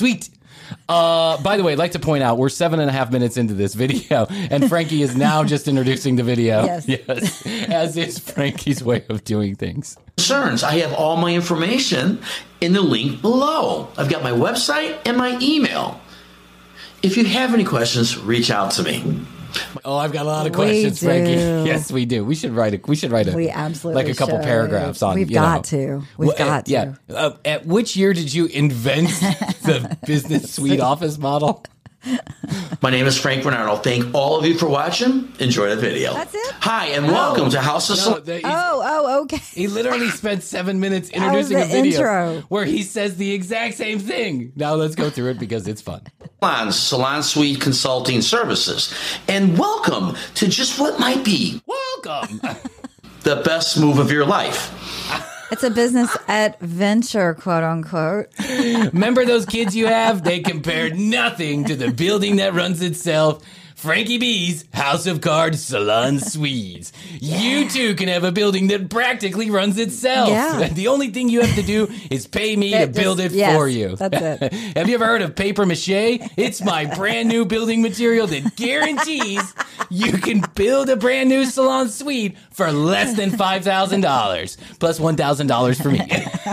By the way, I'd like to point out, we're 7.5 minutes into this video, and Frankie is now just introducing the video. Yes. As is Frankie's way of doing things. Concerns. I have all my information in the link below. I've got my website and my email. If you have any questions, reach out to me. Oh, I've got a lot of questions, Frankie. Yes, we do. We should write a. We absolutely like a couple paragraphs on. We've got to. Yeah. At which year did you invent the business suite office model? My name is Frank Bernardo. Thank all of you for watching. Enjoy the video. That's it? Hi, and welcome to House of okay. He literally spent 7 minutes introducing a video where he says the exact same thing. Now let's go through it because it's fun. Salon Suite Consulting Services. And welcome to just what might be. Welcome. The best move of your life. It's a business adventure, quote unquote. Remember those kids you have? They compared nothing to the building that runs itself. Frankie B's House of Cards Salon Suites. Yeah. You too can have a building that practically runs itself. Yeah. The only thing you have to do is pay me to build it for you. That's it. Have you ever heard of paper mache? It's my brand new building material that guarantees you can build a brand new salon suite for less than $5,000 plus $1,000 for me.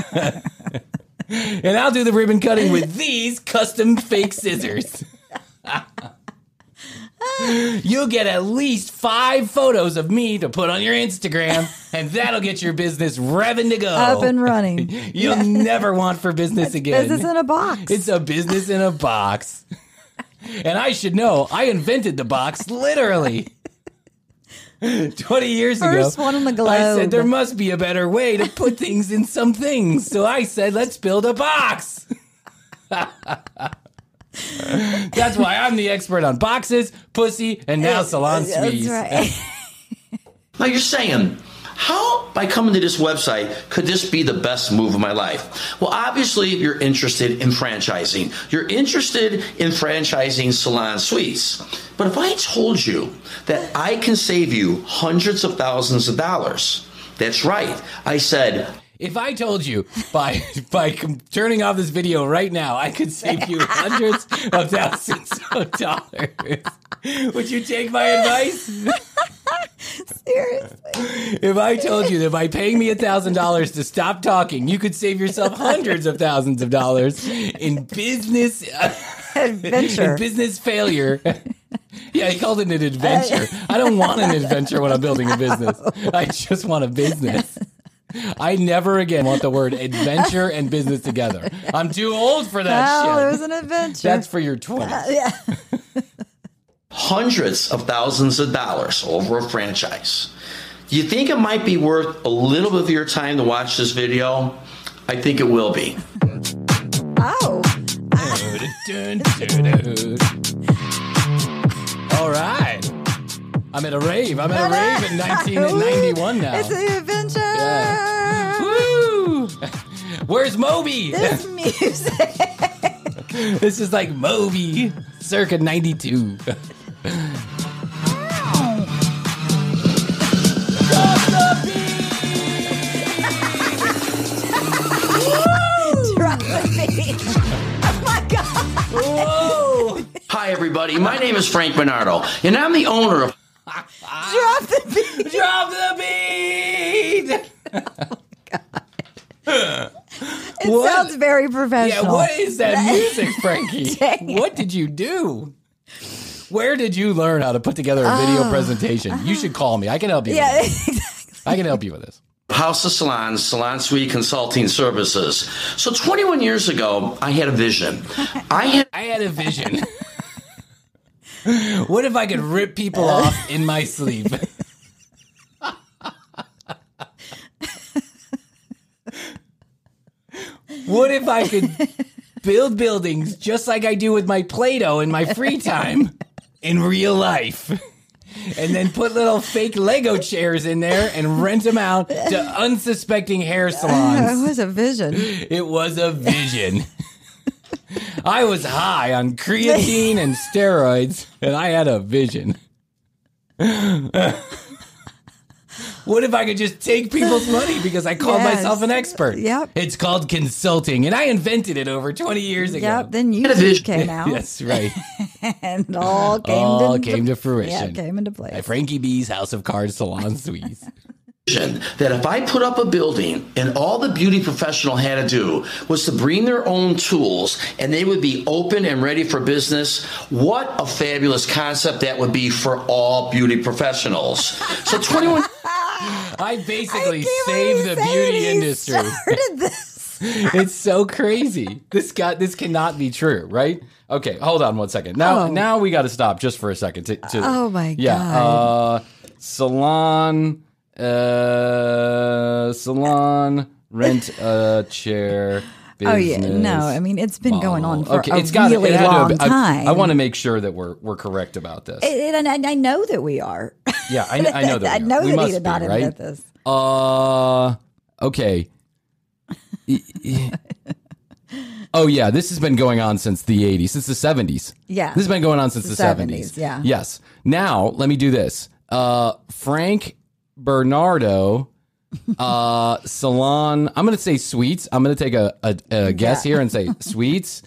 And I'll do the ribbon cutting with these custom fake scissors. You'll get at least 5 photos of me to put on your Instagram, and that'll get your business revving to go. Up and running. You'll never want for business again. Business in a box. It's a business in a box. And I should know, I invented the box, literally. 20 years ago. First one on the globe. I said, there must be a better way to put things in some things. So I said, let's build a box. That's why I'm the expert on boxes, pussy, and now salon suites. That's right. Now you're saying, how, by coming to this website, could this be the best move of my life? Well, obviously, you're interested in franchising. You're interested in franchising salon suites. But if I told you that I can save you hundreds of thousands of dollars That's right. I said, if I told you by turning off this video right now, I could save you hundreds of thousands of dollars, would you take my advice? Seriously. If I told you that by paying me $1,000 to stop talking, you could save yourself hundreds of thousands of dollars in business adventure, in business failure. Yeah, he called it an adventure. I don't want an adventure when I'm building a business. I just want a business. I never again want the word adventure and business together. I'm too old for that shit. It was an adventure. That's for your 20s. Yeah. hundreds of thousands of dollars over a franchise. Do you think it might be worth a little bit of your time to watch this video? I think it will be. Oh. All right. I'm at a rave. I'm at a rave in 1991 now. It's an adventure. Yeah. Woo! Where's Moby? This music. This is like Moby, circa 92. Drop the beat. Oh my God. Whoa. Hi, everybody. My name is Frank Bernardo, and I'm the owner of... Drop the beat. Drop the beat. Oh God. It sounds very professional. Yeah, what is that music, Frankie? What did you do? Where did you learn how to put together a video presentation? You should call me. I can help you with this. Exactly. I can help you with this. House of Salons, Salon Suite Consulting Services. So 21 years ago, I had a vision. I had a vision. What if I could rip people off in my sleep? What if I could build buildings just like I do with my Play-Doh in my free time in real life? And then put little fake Lego chairs in there and rent them out to unsuspecting hair salons. It was a vision. It was a vision. I was high on creatine and steroids, and I had a vision. What if I could just take people's money because I called myself an expert? Yep. It's called consulting, and I invented it over 20 years ago. Yep. Then YouTube came out. That's right. And all came to fruition. Yeah, came into place. At Frankie B's House of Cards Salon Suites. That if I put up a building and all the beauty professional had to do was to bring their own tools and they would be open and ready for business, what a fabulous concept that would be for all beauty professionals. So 21... I basically saved the beauty industry. It's so crazy. This cannot be true, right? Okay, hold on one second. Now we got to stop just for a second. Oh my God. Salon rent a chair. Oh yeah, no. I mean, it's been going on for a really long time. I want to make sure that we're correct about this. And I know that we are. Yeah, I know that. I know we that must he did not invent this. Okay. Oh yeah, this has been going on since the 80s, since the 70s. Yeah, this has been going on since the 70s. Yeah. Yes. Now let me do this. Frank Bernardo. Salon. I'm going to say Suites. I'm going to take a guess here and say Suites.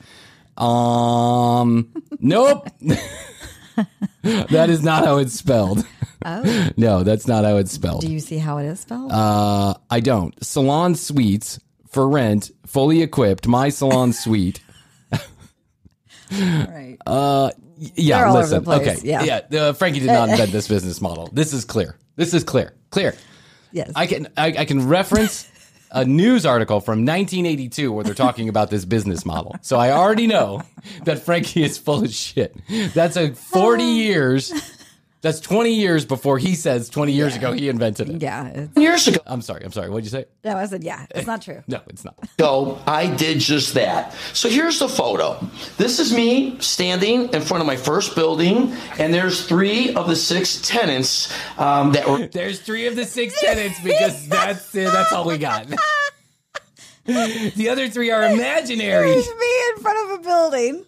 Nope. That is not how it's spelled. Oh. No, that's not how it's spelled. Do you see how it is spelled? I don't. Salon Suites for rent, fully equipped. My salon suite. Right. Yeah. They're listen. All over the place. Okay. Yeah. Frankie did not invent this business model. This is clear. Clear. Yes. I can reference a news article from 1982 where they're talking about this business model. So I already know that Frankie is full of shit. That's 40 years. That's 20 years before he says 20 years ago he invented it. Yeah. Years ago. I'm sorry. What'd you say? No, I said, yeah, it's not true. No, it's not. So I did just that. So here's the photo. This is me standing in front of my first building, and there's 3 of the 6 tenants that were... There's 3 of the 6 tenants because that's it. That's all we got. The other 3 are imaginary. There's me in front of a building.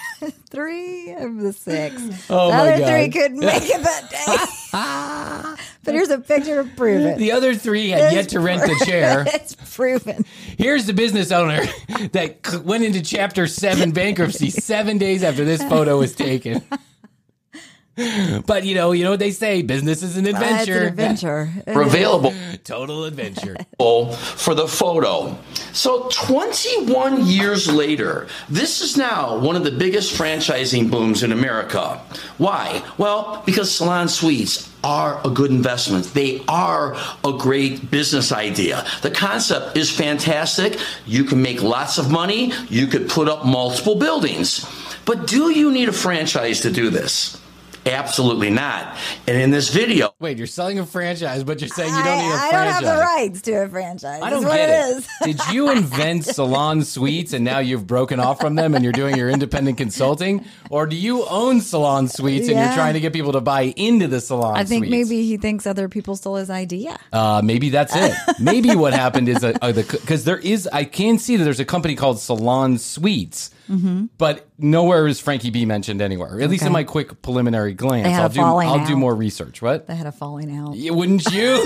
3 of the 6. Oh the my other God. 3 couldn't make it that day. But here's a picture to prove it. The other 3 had yet to rent the chair. It's proven. Here's the business owner that went into Chapter 7 bankruptcy 7 days after this photo was taken. But you know what they say, business is an adventure. It's an adventure. Available. Total adventure. For the photo. So 21 years later, this is now one of the biggest franchising booms in America. Why? Well, because Salon Suites are a good investment. They are a great business idea. The concept is fantastic. You can make lots of money. You could put up multiple buildings. But do you need a franchise to do this? Absolutely not. And in this video... Wait, you're selling a franchise, but you're saying you don't need a franchise. I don't have the rights to a franchise. I don't That's get what it. Is. Did you invent Salon Suites and now you've broken off from them and you're doing your independent consulting? Or do you own Salon Suites and you're trying to get people to buy into the Salon Suites? I think maybe he thinks other people stole his idea. Maybe that's it. Maybe what happened is because I can see that there's a company called Salon Suites. Mm-hmm. But nowhere is Frankie B mentioned anywhere. At least in my quick preliminary glance. I'll do more research. What? They had a falling out. Wouldn't you?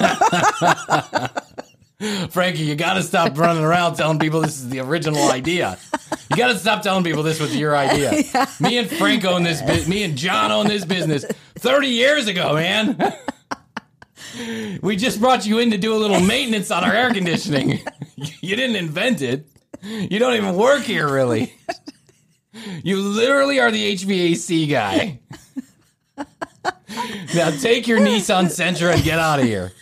Frankie, you got to stop running around telling people this is the original idea. You got to stop telling people this was your idea. Yeah. Me and Frank own this. Me and John own this business 30 years ago, man. We just brought you in to do a little maintenance on our air conditioning. You didn't invent it. You don't even work here, really. You literally are the HVAC guy. Now take your Nissan Sentra and get out of here.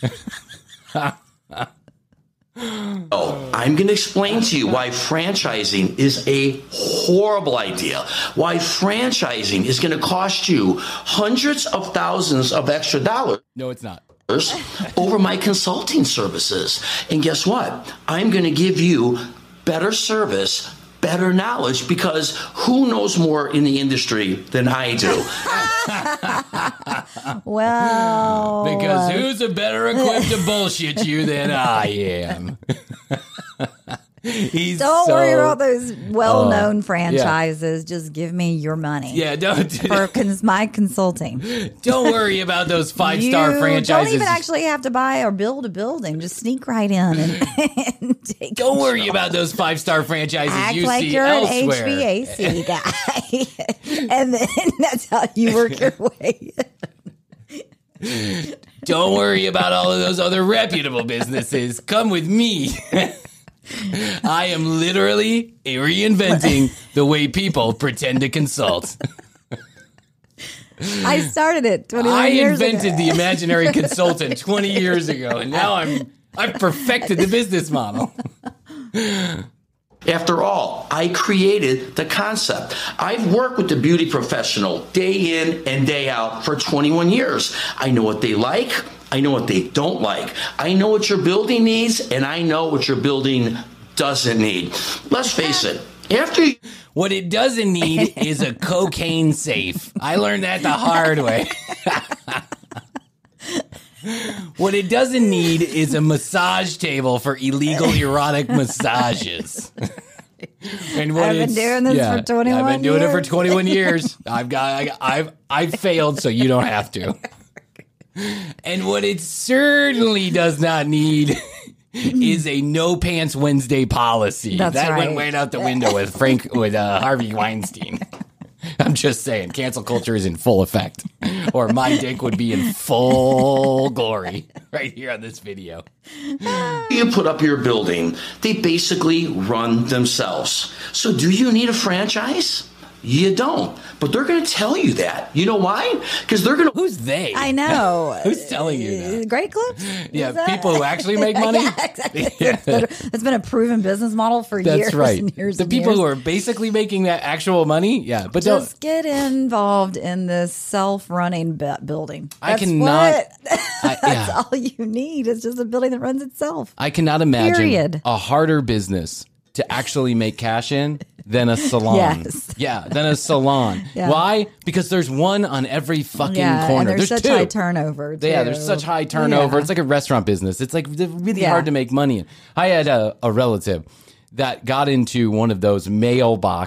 I'm going to explain to you why franchising is a horrible idea. Why franchising is going to cost you hundreds of thousands of extra dollars. No, it's not. Over my consulting services. And guess what? I'm going to give you better service, better knowledge, because who knows more in the industry than I do? Well, because who's a better equipped to bullshit you than I am? Don't worry about those well-known franchises. Yeah. Just give me your money. Yeah, don't for my consulting. Don't worry about those 5-star franchises. Don't even actually have to buy or build a building. Just sneak right in and take. Don't worry about those 5-star franchises Act you like see you're elsewhere. An HVAC guy, and then that's how you work your way. Don't worry about all of those other reputable businesses. Come with me. I am literally reinventing the way people pretend to consult. I started it 21 years ago. I invented the imaginary consultant 20 years ago, and now I've perfected the business model. After all, I created the concept. I've worked with the beauty professional day in and day out for 21 years. I know what they like. I know what they don't like. I know what your building needs, and I know what your building doesn't need. Let's face it. What it doesn't need is a cocaine safe. I learned that the hard way. What it doesn't need is a massage table for illegal erotic massages. And I've been doing this for 21 years. I've been doing it for 21 years. I've failed, so you don't have to. And what it certainly does not need is a no pants Wednesday policy. That's that right. went right out the window with Harvey Weinstein. I'm just saying, cancel culture is in full effect, or my dick would be in full glory right here on this video. You put up your building, they basically run themselves. So do you need a franchise? You don't. But they're going to tell you that. You know why? Because they're going to... Who's they? I know. Who's telling you that? Great Clips? Yeah, people who actually make money? Yeah, exactly. Yeah. It's been a proven business model for years. That's right. And years the and people years. who are basically making that actual money? Yeah, but just get involved in this self-running building. That's That's all you need. It's just a building that runs itself. I cannot imagine a harder business to actually make cash in than a salon. Yes. Yeah, than a salon. Yeah. Why? Because there's one on every fucking corner. And there's such two. High turnover, too. Yeah, there's such high turnover. Yeah. It's like a restaurant business. It's like really hard to make money in. I had a relative that got into one of those mailbox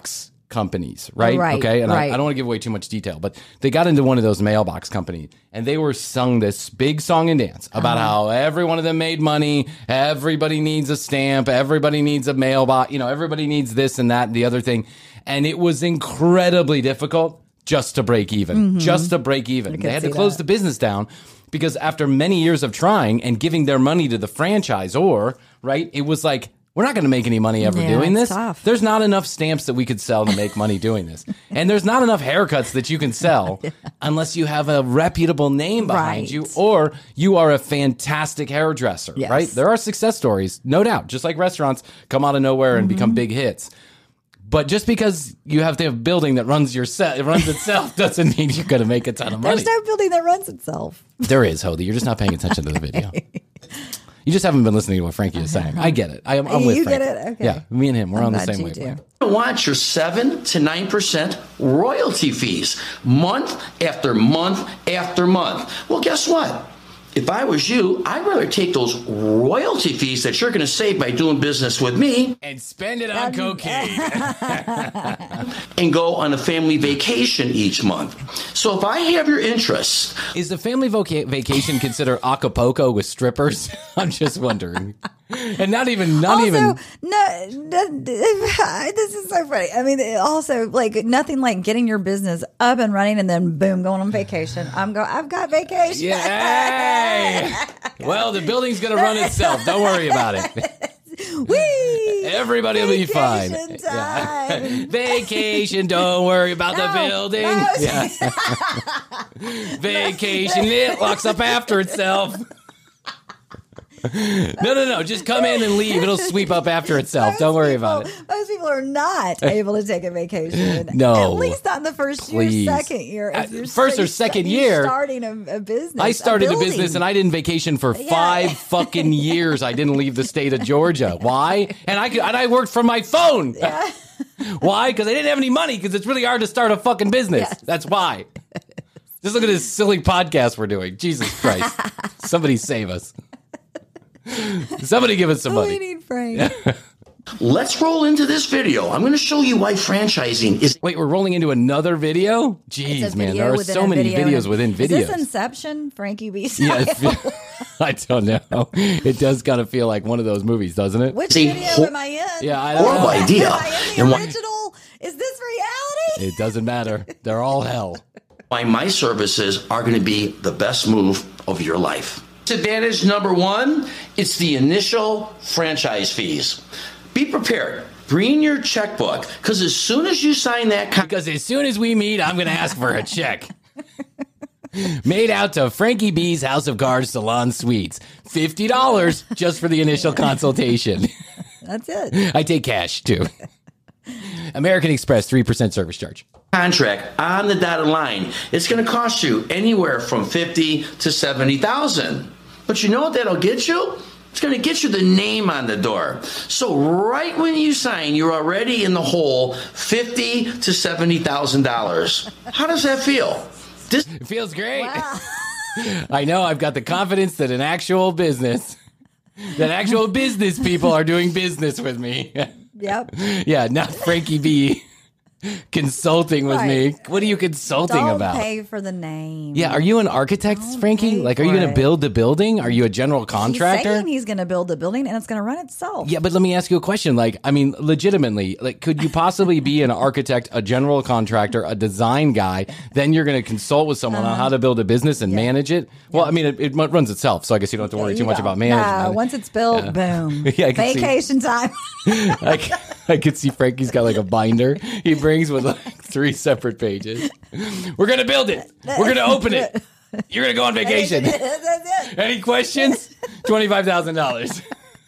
companies, right? Okay. And I don't want to give away too much detail, but they got into one of those mailbox companies and they were sung this big song and dance about how every one of them made money. Everybody needs a stamp. Everybody needs a mailbox. Everybody needs this and that and the other thing. And it was incredibly difficult just to break even, They had to close the business down because after many years of trying and giving their money to the franchisor, right, it was like, we're not going to make any money ever doing this. Tough. There's not enough stamps that we could sell to make money doing this. And there's not enough haircuts that you can sell unless you have a reputable name behind you or you are a fantastic hairdresser, right? There are success stories, no doubt, just like restaurants come out of nowhere and become big hits. But just because you have to have a building that runs itself doesn't mean you're going to make a ton of money. There's no building that runs itself. There is, Hody. You're just not paying attention to the video. You just haven't been listening to what Frankie is saying. I get it. I'm with Frankie. You get it? Okay. Yeah, me and him, we're on the same wavelength. Want your 7 to 9% royalty fees month after month after month. Well, guess what? If I was you, I'd rather take those royalty fees that you're going to save by doing business with me and spend it on cocaine and go on a family vacation each month. So if I have your interest. Is the family vacation considered Acapulco with strippers? I'm just wondering. And not even. No, this is so funny. I mean, also like nothing like getting your business up and running and then boom, going on vacation. I've got vacation. Yeah. Well, the building's going to run itself. Don't worry about it. Everybody will be fine. Time. Vacation. Don't worry about the building. No. Yeah. Vacation. It locks up after itself. No. Just come in and leave. It'll sweep up after itself. Don't worry about it. Most people are not able to take a vacation. No. At least not in the first year, second year. First or second year. Starting a business. I started a business and I didn't vacation for 5 fucking years. I didn't leave the state of Georgia. Why? And I worked from my phone. Yeah. Why? Because I didn't have any money because it's really hard to start a fucking business. Yes. That's why. Just look at this silly podcast we're doing. Jesus Christ. Somebody save us. Somebody give us some money. We need Frank. Let's roll into this video. I'm going to show you why franchising is... Wait, we're rolling into another video? Jeez, man, there are so many videos within videos. Is this Inception, Frankie B. Yeah, I don't know. It does kind of feel like one of those movies, doesn't it? Which video am I in? Yeah, I don't know. Horrible idea. Am I in the original? Is this reality? It doesn't matter. They're all hell. Why my services are going to be the best move of your life. Advantage number 1, it's the initial franchise fees. Be prepared. Bring your checkbook, because as soon as you sign that contract... Because as soon as we meet, I'm going to ask for a check. Made out to Frankie B's House of Cards Salon Suites. $50 just for the initial consultation. That's it. I take cash, too. American Express, 3% service charge. Contract on the dotted line. It's going to cost you anywhere from $50,000 to $70,000. But you know what that'll get you? It's going to get you the name on the door. So right when you sign, you're already in the hole $50,000 to $70,000. How does that feel? It feels great. Wow. I know I've got the confidence that actual business people are doing business with me. Yep. Yeah, not Frankie B. consulting with me. What are you consulting about? Don't pay for the name. Yeah, are you an architect, Frankie? Like, are you going to build the building? Are you a general contractor? He's saying he's going to build the building and it's going to run itself. Yeah, but let me ask you a question. Like, I mean, legitimately, like, could you possibly be an architect, a general contractor, a design guy? Then you're going to consult with someone on how to build a business and manage it? Well, I mean, it runs itself, so I guess you don't have to worry too much about management. Once it's built, boom. Yeah, vacation time. I could see Frankie's got like a binder he brings with like 3 separate pages. We're going to build it. We're going to open it. You're going to go on vacation. That's it. Any questions? $25,000.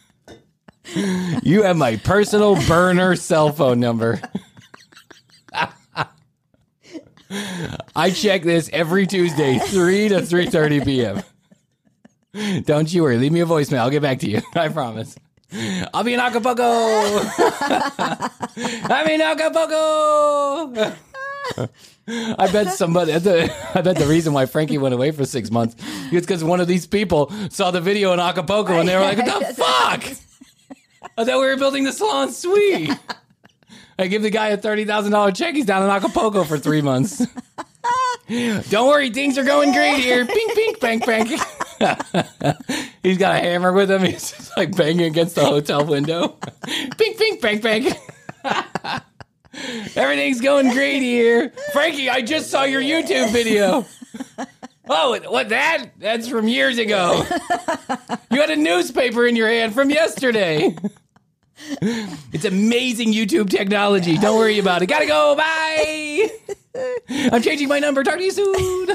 You have my personal burner cell phone number. I check this every Tuesday, 3 to 3:30 p.m. Don't you worry. Leave me a voicemail. I'll get back to you. I promise. I'll be in Acapulco. I'm in Acapulco. I bet the reason why Frankie went away for 6 months is because one of these people saw the video in Acapulco and they were like, what the fuck? I thought we were building the salon suite. I give the guy a $30,000 check. He's down in Acapulco for 3 months. Don't worry, things are going great here. Pink, pink, bang, bang. He's got a hammer with him. He's just like banging against the hotel window. Pink, pink, bang, bang. Everything's going great here. Frankie, I just saw your YouTube video. Oh, what that? That's from years ago. You had a newspaper in your hand from yesterday. It's amazing YouTube technology. Don't worry about it. Gotta go. Bye. I'm changing my number. Talk to you soon.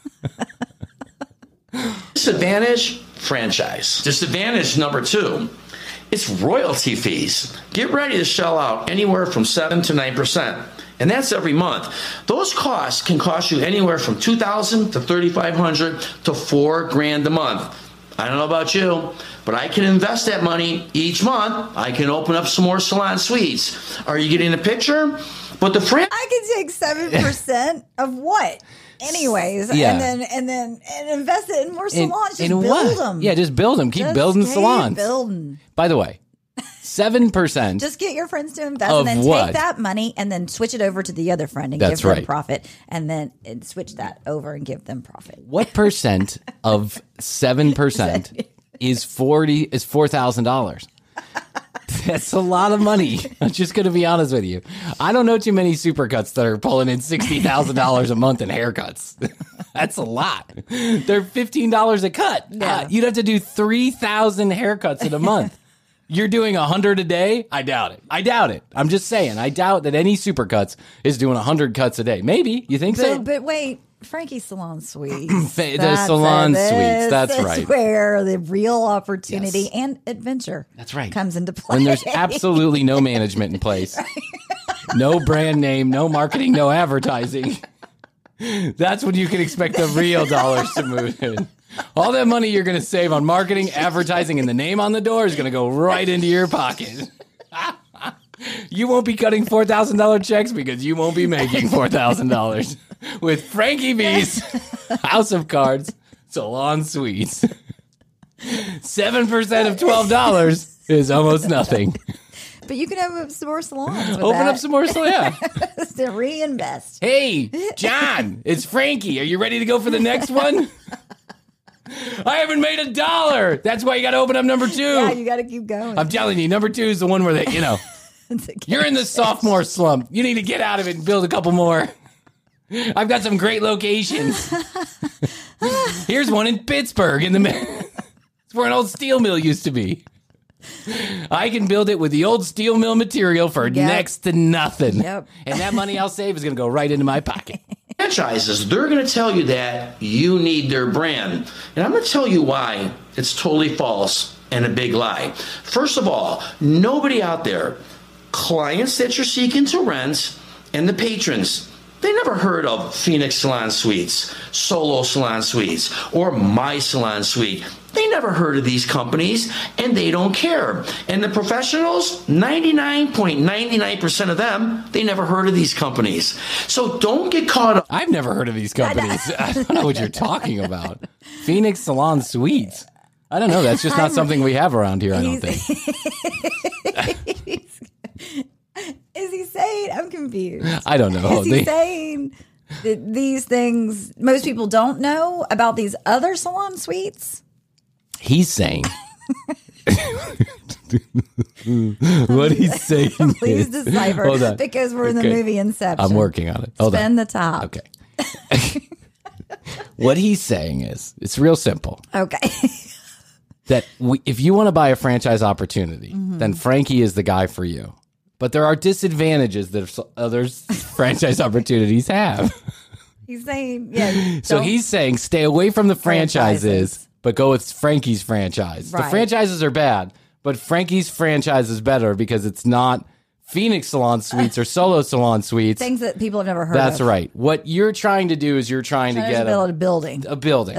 Disadvantage, franchise. Disadvantage number 2, it's royalty fees. Get ready to shell out anywhere from 7 to 9%. And that's every month. Those costs can cost you anywhere from $2,000 to $3,500 to $4,000 a month. I don't know about you, but I can invest that money each month. I can open up some more salon suites. Are you getting the picture? But the I can take 7% of what? Anyways, Yeah. and invest it in more salons. Just build what? them. Yeah, just build them. Keep building salons. By the way, 7%. Just get your friends to invest Of and then what? take that money and then switch it over to the other friend and That's give them right. profit, and then switch that over and give them profit. What percent of 7% is $4,000? That's a lot of money. I'm just going to be honest with you. I don't know too many supercuts that are pulling in $60,000 a month in haircuts. That's a lot. They're $15 a cut. Yeah. You'd have to do 3,000 haircuts in a month. You're doing 100 a day? I doubt it. I'm just saying. I doubt that any supercuts is doing 100 cuts a day. Maybe. You think so? But wait, Frankie's Salon Suites. The salon suites. That's right. Where the real opportunity and adventure comes into play. When there's absolutely no management in place, no brand name, no marketing, no advertising. That's when you can expect the real dollars to move in. All that money you're going to save on marketing, advertising, and the name on the door is going to go right into your pocket. You won't be cutting $4,000 checks because you won't be making $4,000 with Frankie B's House of Cards Salon Suites. 7% of $12 is almost nothing. But you can open up some more salons. Open up some more salons, yeah. To reinvest. Hey, John, it's Frankie. Are you ready to go for the next one? I haven't made $1. That's why you got to open up number 2. Yeah, you got to keep going. I'm telling you, number 2 is the one where they, you're in the sophomore slump. You need to get out of it and build a couple more. I've got some great locations. Here's one in Pittsburgh in the it's where an old steel mill used to be. I can build it with the old steel mill material for next to nothing. Yep. And that money I'll save is going to go right into my pocket. Franchises, they're going to tell you that you need their brand. And I'm going to tell you why it's totally false and a big lie. First of all, nobody out there, clients that you're seeking to rent and the patrons, they never heard of Phoenix Salon Suites, Solo Salon Suites, or My Salon Suite. They never heard of these companies, and they don't care. And the professionals, 99.99% of them, they never heard of these companies. So don't get caught up. I've never heard of these companies. I don't know what you're talking about. Phoenix Salon Suites. I don't know. That's just not something we have around here, I don't think. Is he saying? I'm confused. I don't know. Is he saying that these things most people don't know about these other salon suites? He's saying. What he's saying. Please decipher, because we're in the movie Inception. I'm working on it. Hold Spin on. the top. Okay. What he's saying is, it's real simple. Okay. That if you want to buy a franchise opportunity, then Frankie is the guy for you. But there are disadvantages that other franchise opportunities have. He's saying, yeah. So he's saying, stay away from the franchises. But go with Frankie's franchise. Right. The franchises are bad, but Frankie's franchise is better because it's not Phoenix Salon Suites or Solo Salon Suites. Things that people have never heard of. That's right. What you're trying to do is you're trying to get build a building. A building.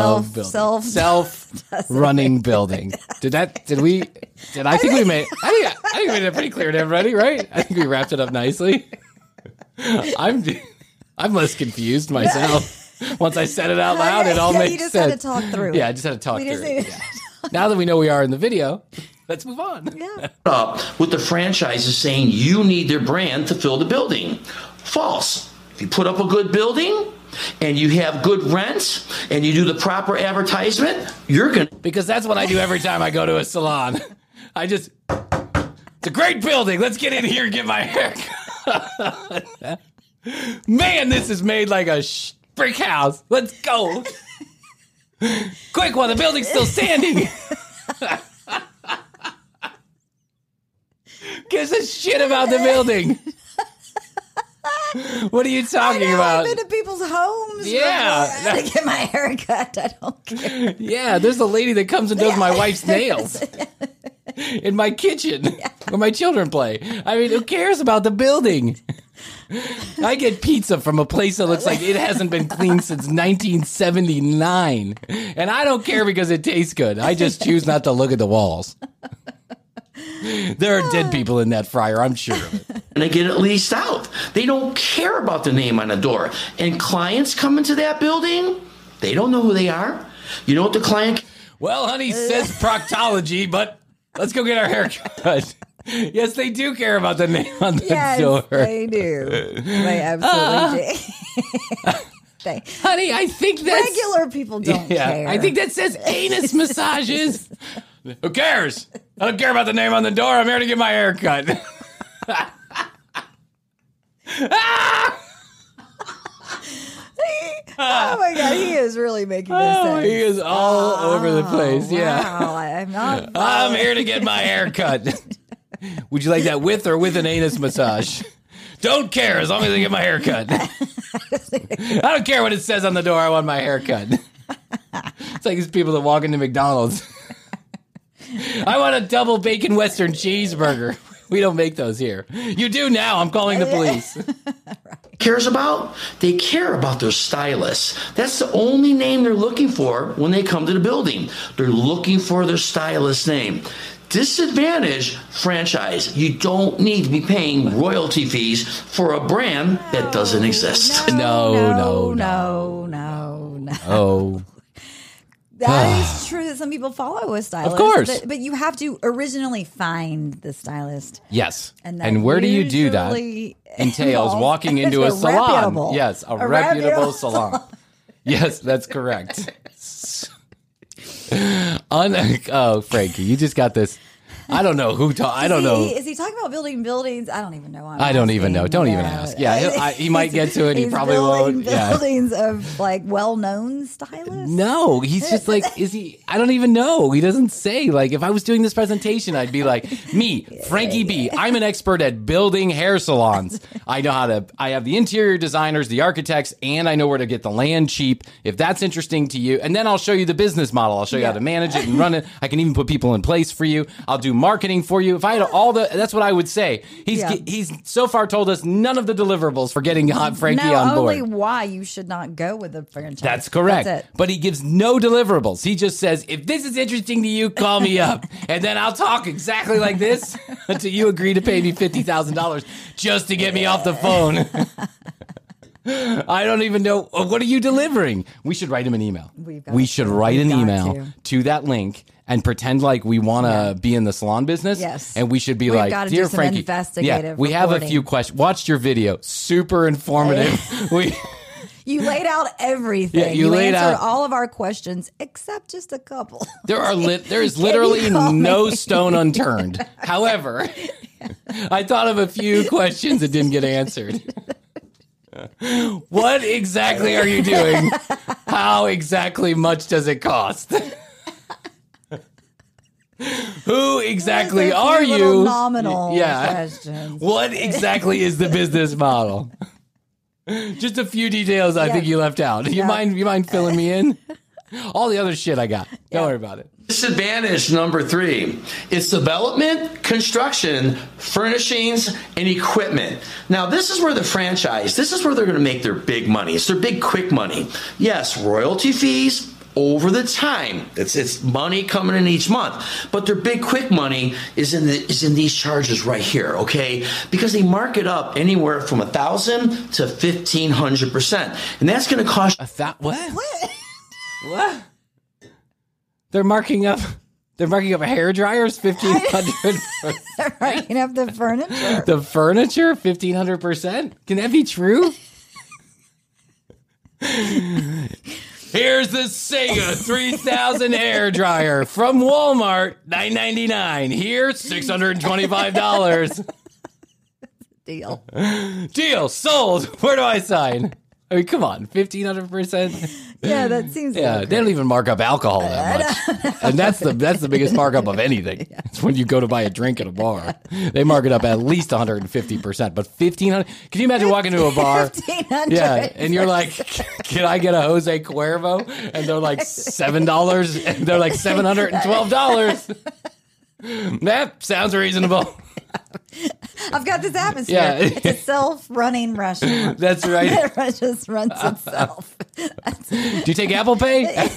Self-running building. Did I think we made it pretty clear to everybody, right? I think we wrapped it up nicely. I'm less confused myself. Once I said it out loud, it all makes sense. You just had to talk through it. Yeah, I just had to talk through it. Yeah. Now that we know we are in the video, Let's move on. Yeah. With the franchises saying you need their brand to fill the building. False. If you put up a good building and you have good rents and you do the proper advertisement, you're going to... Because that's what I do every time I go to a salon. It's a great building. Let's get in here and get my hair cut. Man, this is made like a brick house. Let's go. Quick while the building's still standing. Gives a shit about the building. What are you talking about? I've been to people's homes. Yeah. To get my hair cut. I don't care. Yeah, there's a lady that comes and does my wife's nails in my kitchen where my children play. I mean, who cares about the building? I get pizza from a place that looks like it hasn't been cleaned since 1979. And I don't care because it tastes good. I just choose not to look at the walls. There are dead people in that fryer, I'm sure of it. And they get it leased out. They don't care about the name on the door. And clients come into that building, they don't know who they are. You know what the client... Well, honey, says proctology, but let's go get our hair cut. Yes, they do care about the name on the door. Yes, they do. They absolutely do. Honey, I think that's... Regular people don't care. I think that says anus massages. Who cares? I don't care about the name on the door. I'm here to get my hair cut. Oh my God, he is really making this sense. He is all over the place. Yeah. Wow, I'm not. I'm here to get my hair cut. Would you like that with or with an anus massage? Don't care as long as I get my hair cut. I don't care what it says on the door. I want my hair cut. It's like these people that walk into McDonald's. I want a double bacon Western cheeseburger. We don't make those here. You do now. I'm calling the police. Cares about? They care about their stylist. That's the only name they're looking for when they come to the building. They're looking for their stylist name. Disadvantage franchise. You don't need to be paying royalty fees for a brand that doesn't exist. No. Oh. That is true that some people follow a stylist. Of course. But you have to originally find the stylist. Yes. And where do you do that? Entails walking into a salon. Reputable. Yes, a reputable salon. Yes, that's correct. Oh, Frankie, you just got this. I don't know who. I don't know. Is he talking about building buildings? I don't even know. I don't even know. Don't even ask. Yeah, he might get to it. He probably won't. Buildings of like well-known stylists. No, he's just like, is he? I don't even know. He doesn't say. Like, if I was doing this presentation, I'd be like, me, Frankie B. I'm an expert at building hair salons. I know how to. I have the interior designers, the architects, and I know where to get the land cheap. If that's interesting to you, and then I'll show you the business model. I'll show you how to manage it and run it. I can even put people in place for you. I'll do marketing for you. If I had that's what I would say. He's so far told us none of the deliverables for getting Frankie on board. Only why you should not go with the franchise. That's correct. That's it. But he gives no deliverables. He just says, if this is interesting to you, call me up. And then I'll talk exactly like this until you agree to pay me $50,000 just to get me off the phone. I don't even know. What are you delivering? We should write him an email. We should write an email to that link and pretend like we want to be in the salon business. Yes. And we should be like, dear Frankie, we have a few questions. Watched your video. Super informative. You laid out everything. You answered all of our questions except just a couple. There is literally no stone unturned. However, I thought of a few questions that didn't get answered. What exactly are you doing? How exactly much does it cost? Who exactly are you? Nominal questions. What exactly is the business model? Just a few details I think you left out. You mind filling me in? All the other shit I got. Don't worry about it. Disadvantage number 3. It's development, construction, furnishings, and equipment. Now, this is where this is where they're going to make their big money. It's their big, quick money. Yes, royalty fees over the time. It's money coming in each month. But their big, quick money is in these charges right here, okay? Because they mark it up anywhere from 1,000 to 1,500%. And that's going to cost... What? What? They're marking up They're marking up hairdryers 1,500. They're marking up the furniture. The furniture 1,500%. Can that be true? Here's the Sega 3000 hairdryer from Walmart, $9.99. Here, $625. Deal. Deal. Sold. Where do I sign? I mean, come on, 1,500%. Yeah, that seems. Yeah, they don't even mark up alcohol that much, and that's the biggest markup of anything. Yeah. It's when you go to buy a drink at a bar, they mark it up at least 150%. But 1,500. Can you imagine walking to a bar? 1,500. Yeah, and you're like, "Can I get a Jose Cuervo?" And they're like $7, and they're like $712. That sounds reasonable. I've got this atmosphere. Yeah. It's a self-running restaurant. That's right. It just runs itself. Do you take Apple Pay?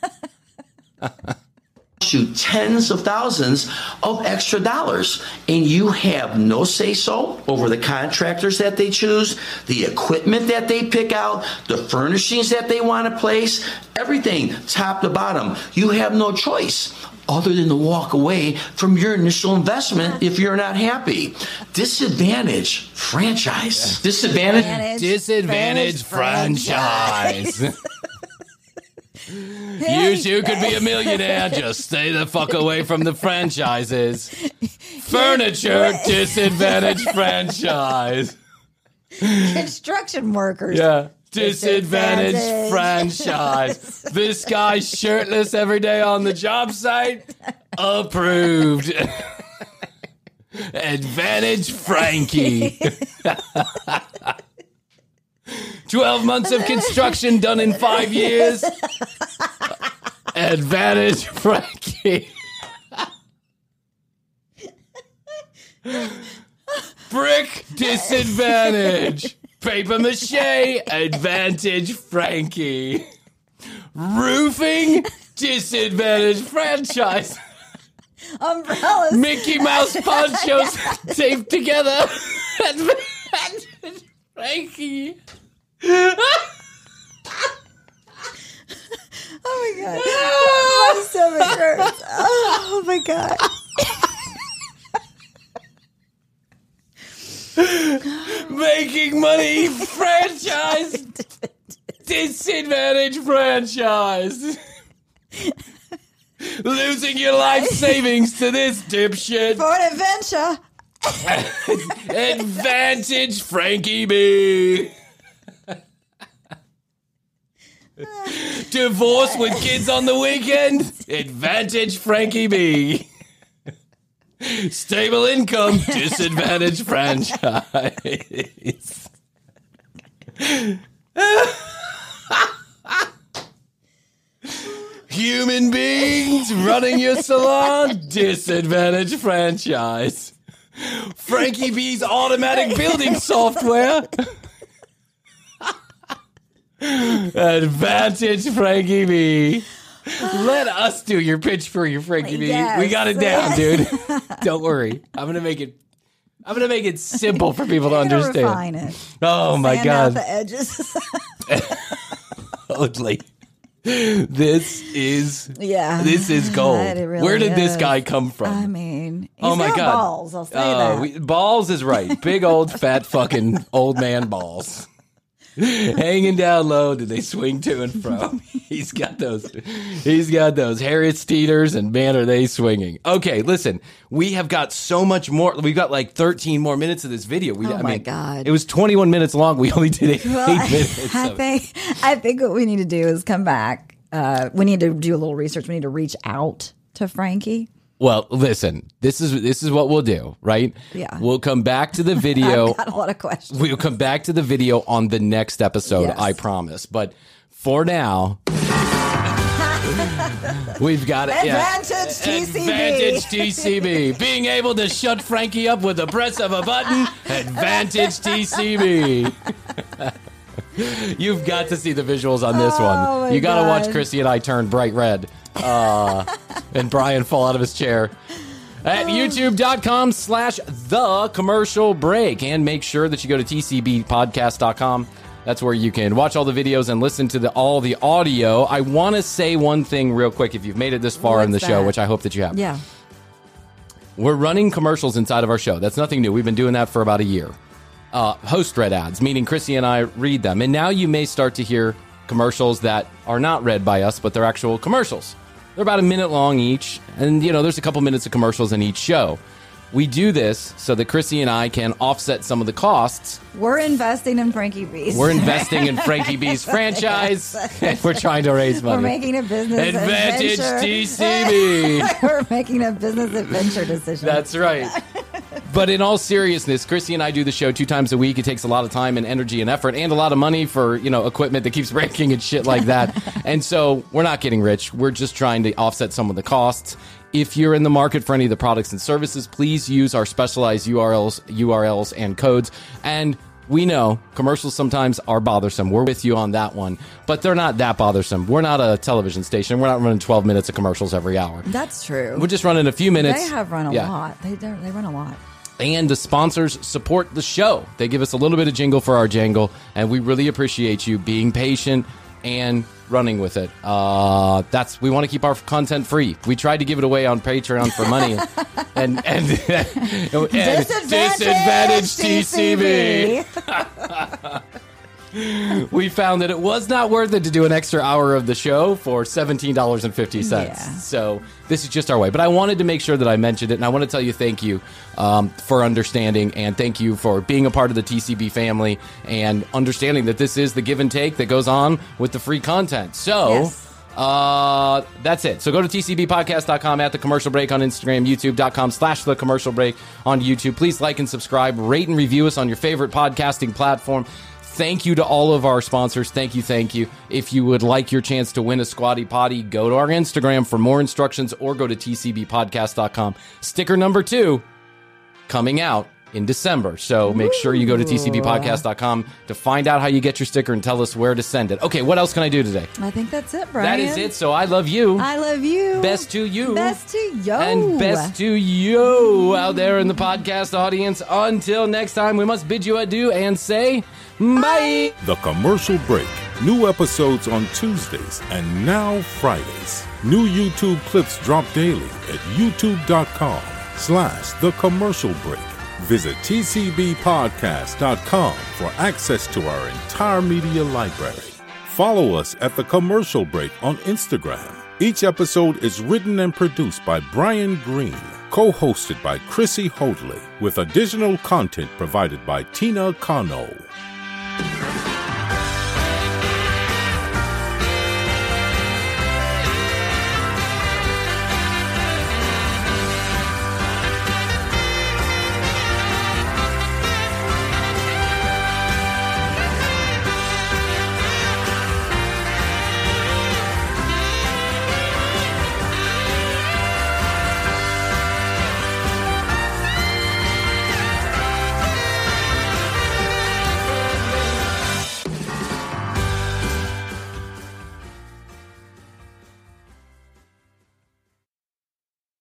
You tens of thousands of extra dollars, and you have no say-so over the contractors that they choose, the equipment that they pick out, the furnishings that they want to place, everything top to bottom. You have no choice other than to walk away from your initial investment if you're not happy. Disadvantage franchise. Disadvantage franchise. You too could be a millionaire. Just stay the fuck away from the franchises. Furniture disadvantage franchise. Construction workers. Yeah. Disadvantage franchise. This guy's shirtless every day on the job site. Approved. Advantage Frankie. 12 months of construction done in 5 years. Advantage Frankie. Brick disadvantage. Paper mache, advantage Frankie. Roofing, disadvantage franchise. Umbrellas. Mickey Mouse ponchos taped together. Advantage Frankie. Oh my God. My stomach hurts. Oh my God. Making money franchise. Disadvantage franchise. Losing your life savings to this dipshit. For an adventure. Advantage Frankie B. Divorce with kids on the weekend. Advantage Frankie B. Stable income, disadvantage franchise. Human beings running your salon, disadvantage franchise. Frankie B's automatic building software. Advantage Frankie B. Let us do your pitch for your Frankie B. Yes. We got it down, dude. Don't worry. I'm gonna make it simple for people to understand. Refine it. Oh my Sand God. out the edges. Totally. This is gold. Really Where did this guy come from? I mean, he's oh my got God. balls. I'll say that. Balls is right. Big old fat fucking old man balls. Hanging down low, do they swing to and fro? He's got those Harriet Steeders, and man, are they swinging. Okay, listen, we have got so much more. We've got like 13 more minutes of this video. My God. It was 21 minutes long. We only did eight minutes. I think what we need to do is come back. We need to do a little research. We need to reach out to Frankie. Well, listen, this is what we'll do, right? Yeah. We'll come back to the video. I've got a lot of questions. We'll come back to the video on the next episode, Yes. I promise. But for now, we've got it. Advantage TCB. Advantage TCB. Being able to shut Frankie up with the press of a button. Advantage TCB. You've got to see the visuals on this one. You got to watch Christy and I turn bright red. And Brian fall out of his chair at youtube.com/thecommercialbreak. And make sure that you go to tcbpodcast.com That's where you can watch all the videos and listen to all the audio. I want to say one thing real quick if you've made it this far in the show, which I hope that you have. Yeah. We're running commercials inside of our show. That's nothing new. We've been doing that for about a year. Host read ads, meaning Chrissy and I read them. And now you may start to hear commercials that are not read by us, but they're actual commercials. They're about a minute long each. And, there's a couple minutes of commercials in each show. We do this so that Chrissy and I can offset some of the costs. We're investing in Frankie B's. We're investing in Frankie B's franchise. And we're trying to raise money. We're making a business Advantage adventure. TCB. We're making a business adventure decision. That's right. But in all seriousness, Chrissy and I do the show 2 times a week. It takes a lot of time and energy and effort and a lot of money for, equipment that keeps breaking and shit like that. And so we're not getting rich. We're just trying to offset some of the costs. If you're in the market for any of the products and services, please use our specialized URLs and codes. And we know commercials sometimes are bothersome. We're with you on that one. But they're not that bothersome. We're not a television station. We're not running 12 minutes of commercials every hour. That's true. We're just running a few minutes. They have run a lot. They run a lot. And the sponsors support the show. They give us a little bit of jingle for our jangle. And we really appreciate you being patient and running with it. We want to keep our content free. We tried to give it away on Patreon for money, and disadvantage TCB. We found that it was not worth it to do an extra hour of the show for $17.50. Yeah. So this is just our way. But I wanted to make sure that I mentioned it, and I want to tell you thank you for understanding, and thank you for being a part of the TCB family and understanding that this is the give and take that goes on with the free content. So yes. That's it. So go to tcbpodcast.com, at The Commercial Break on Instagram, youtube.com/The Commercial Break on YouTube. Please like and subscribe, rate and review us on your favorite podcasting platform. Thank you to all of our sponsors. Thank you. If you would like your chance to win a Squatty Potty, go to our Instagram for more instructions or go to tcbpodcast.com. Sticker number 2 coming out in December. So make sure you go to tcbpodcast.com to find out how you get your sticker and tell us where to send it. Okay, what else can I do today? I think that's it, Brian. That is it. So I love you. I love you. Best to you. Best to you. And best to you out there in the podcast audience. Until next time, we must bid you adieu and say bye. The Commercial Break. New episodes on Tuesdays and now Fridays. New YouTube clips drop daily at youtube.com/The Commercial Break. Visit tcbpodcast.com for access to our entire media library. Follow us at The Commercial Break on Instagram. Each episode is written and produced by Brian Green, co-hosted by Chrissy Hoadley, with additional content provided by Tina Cano.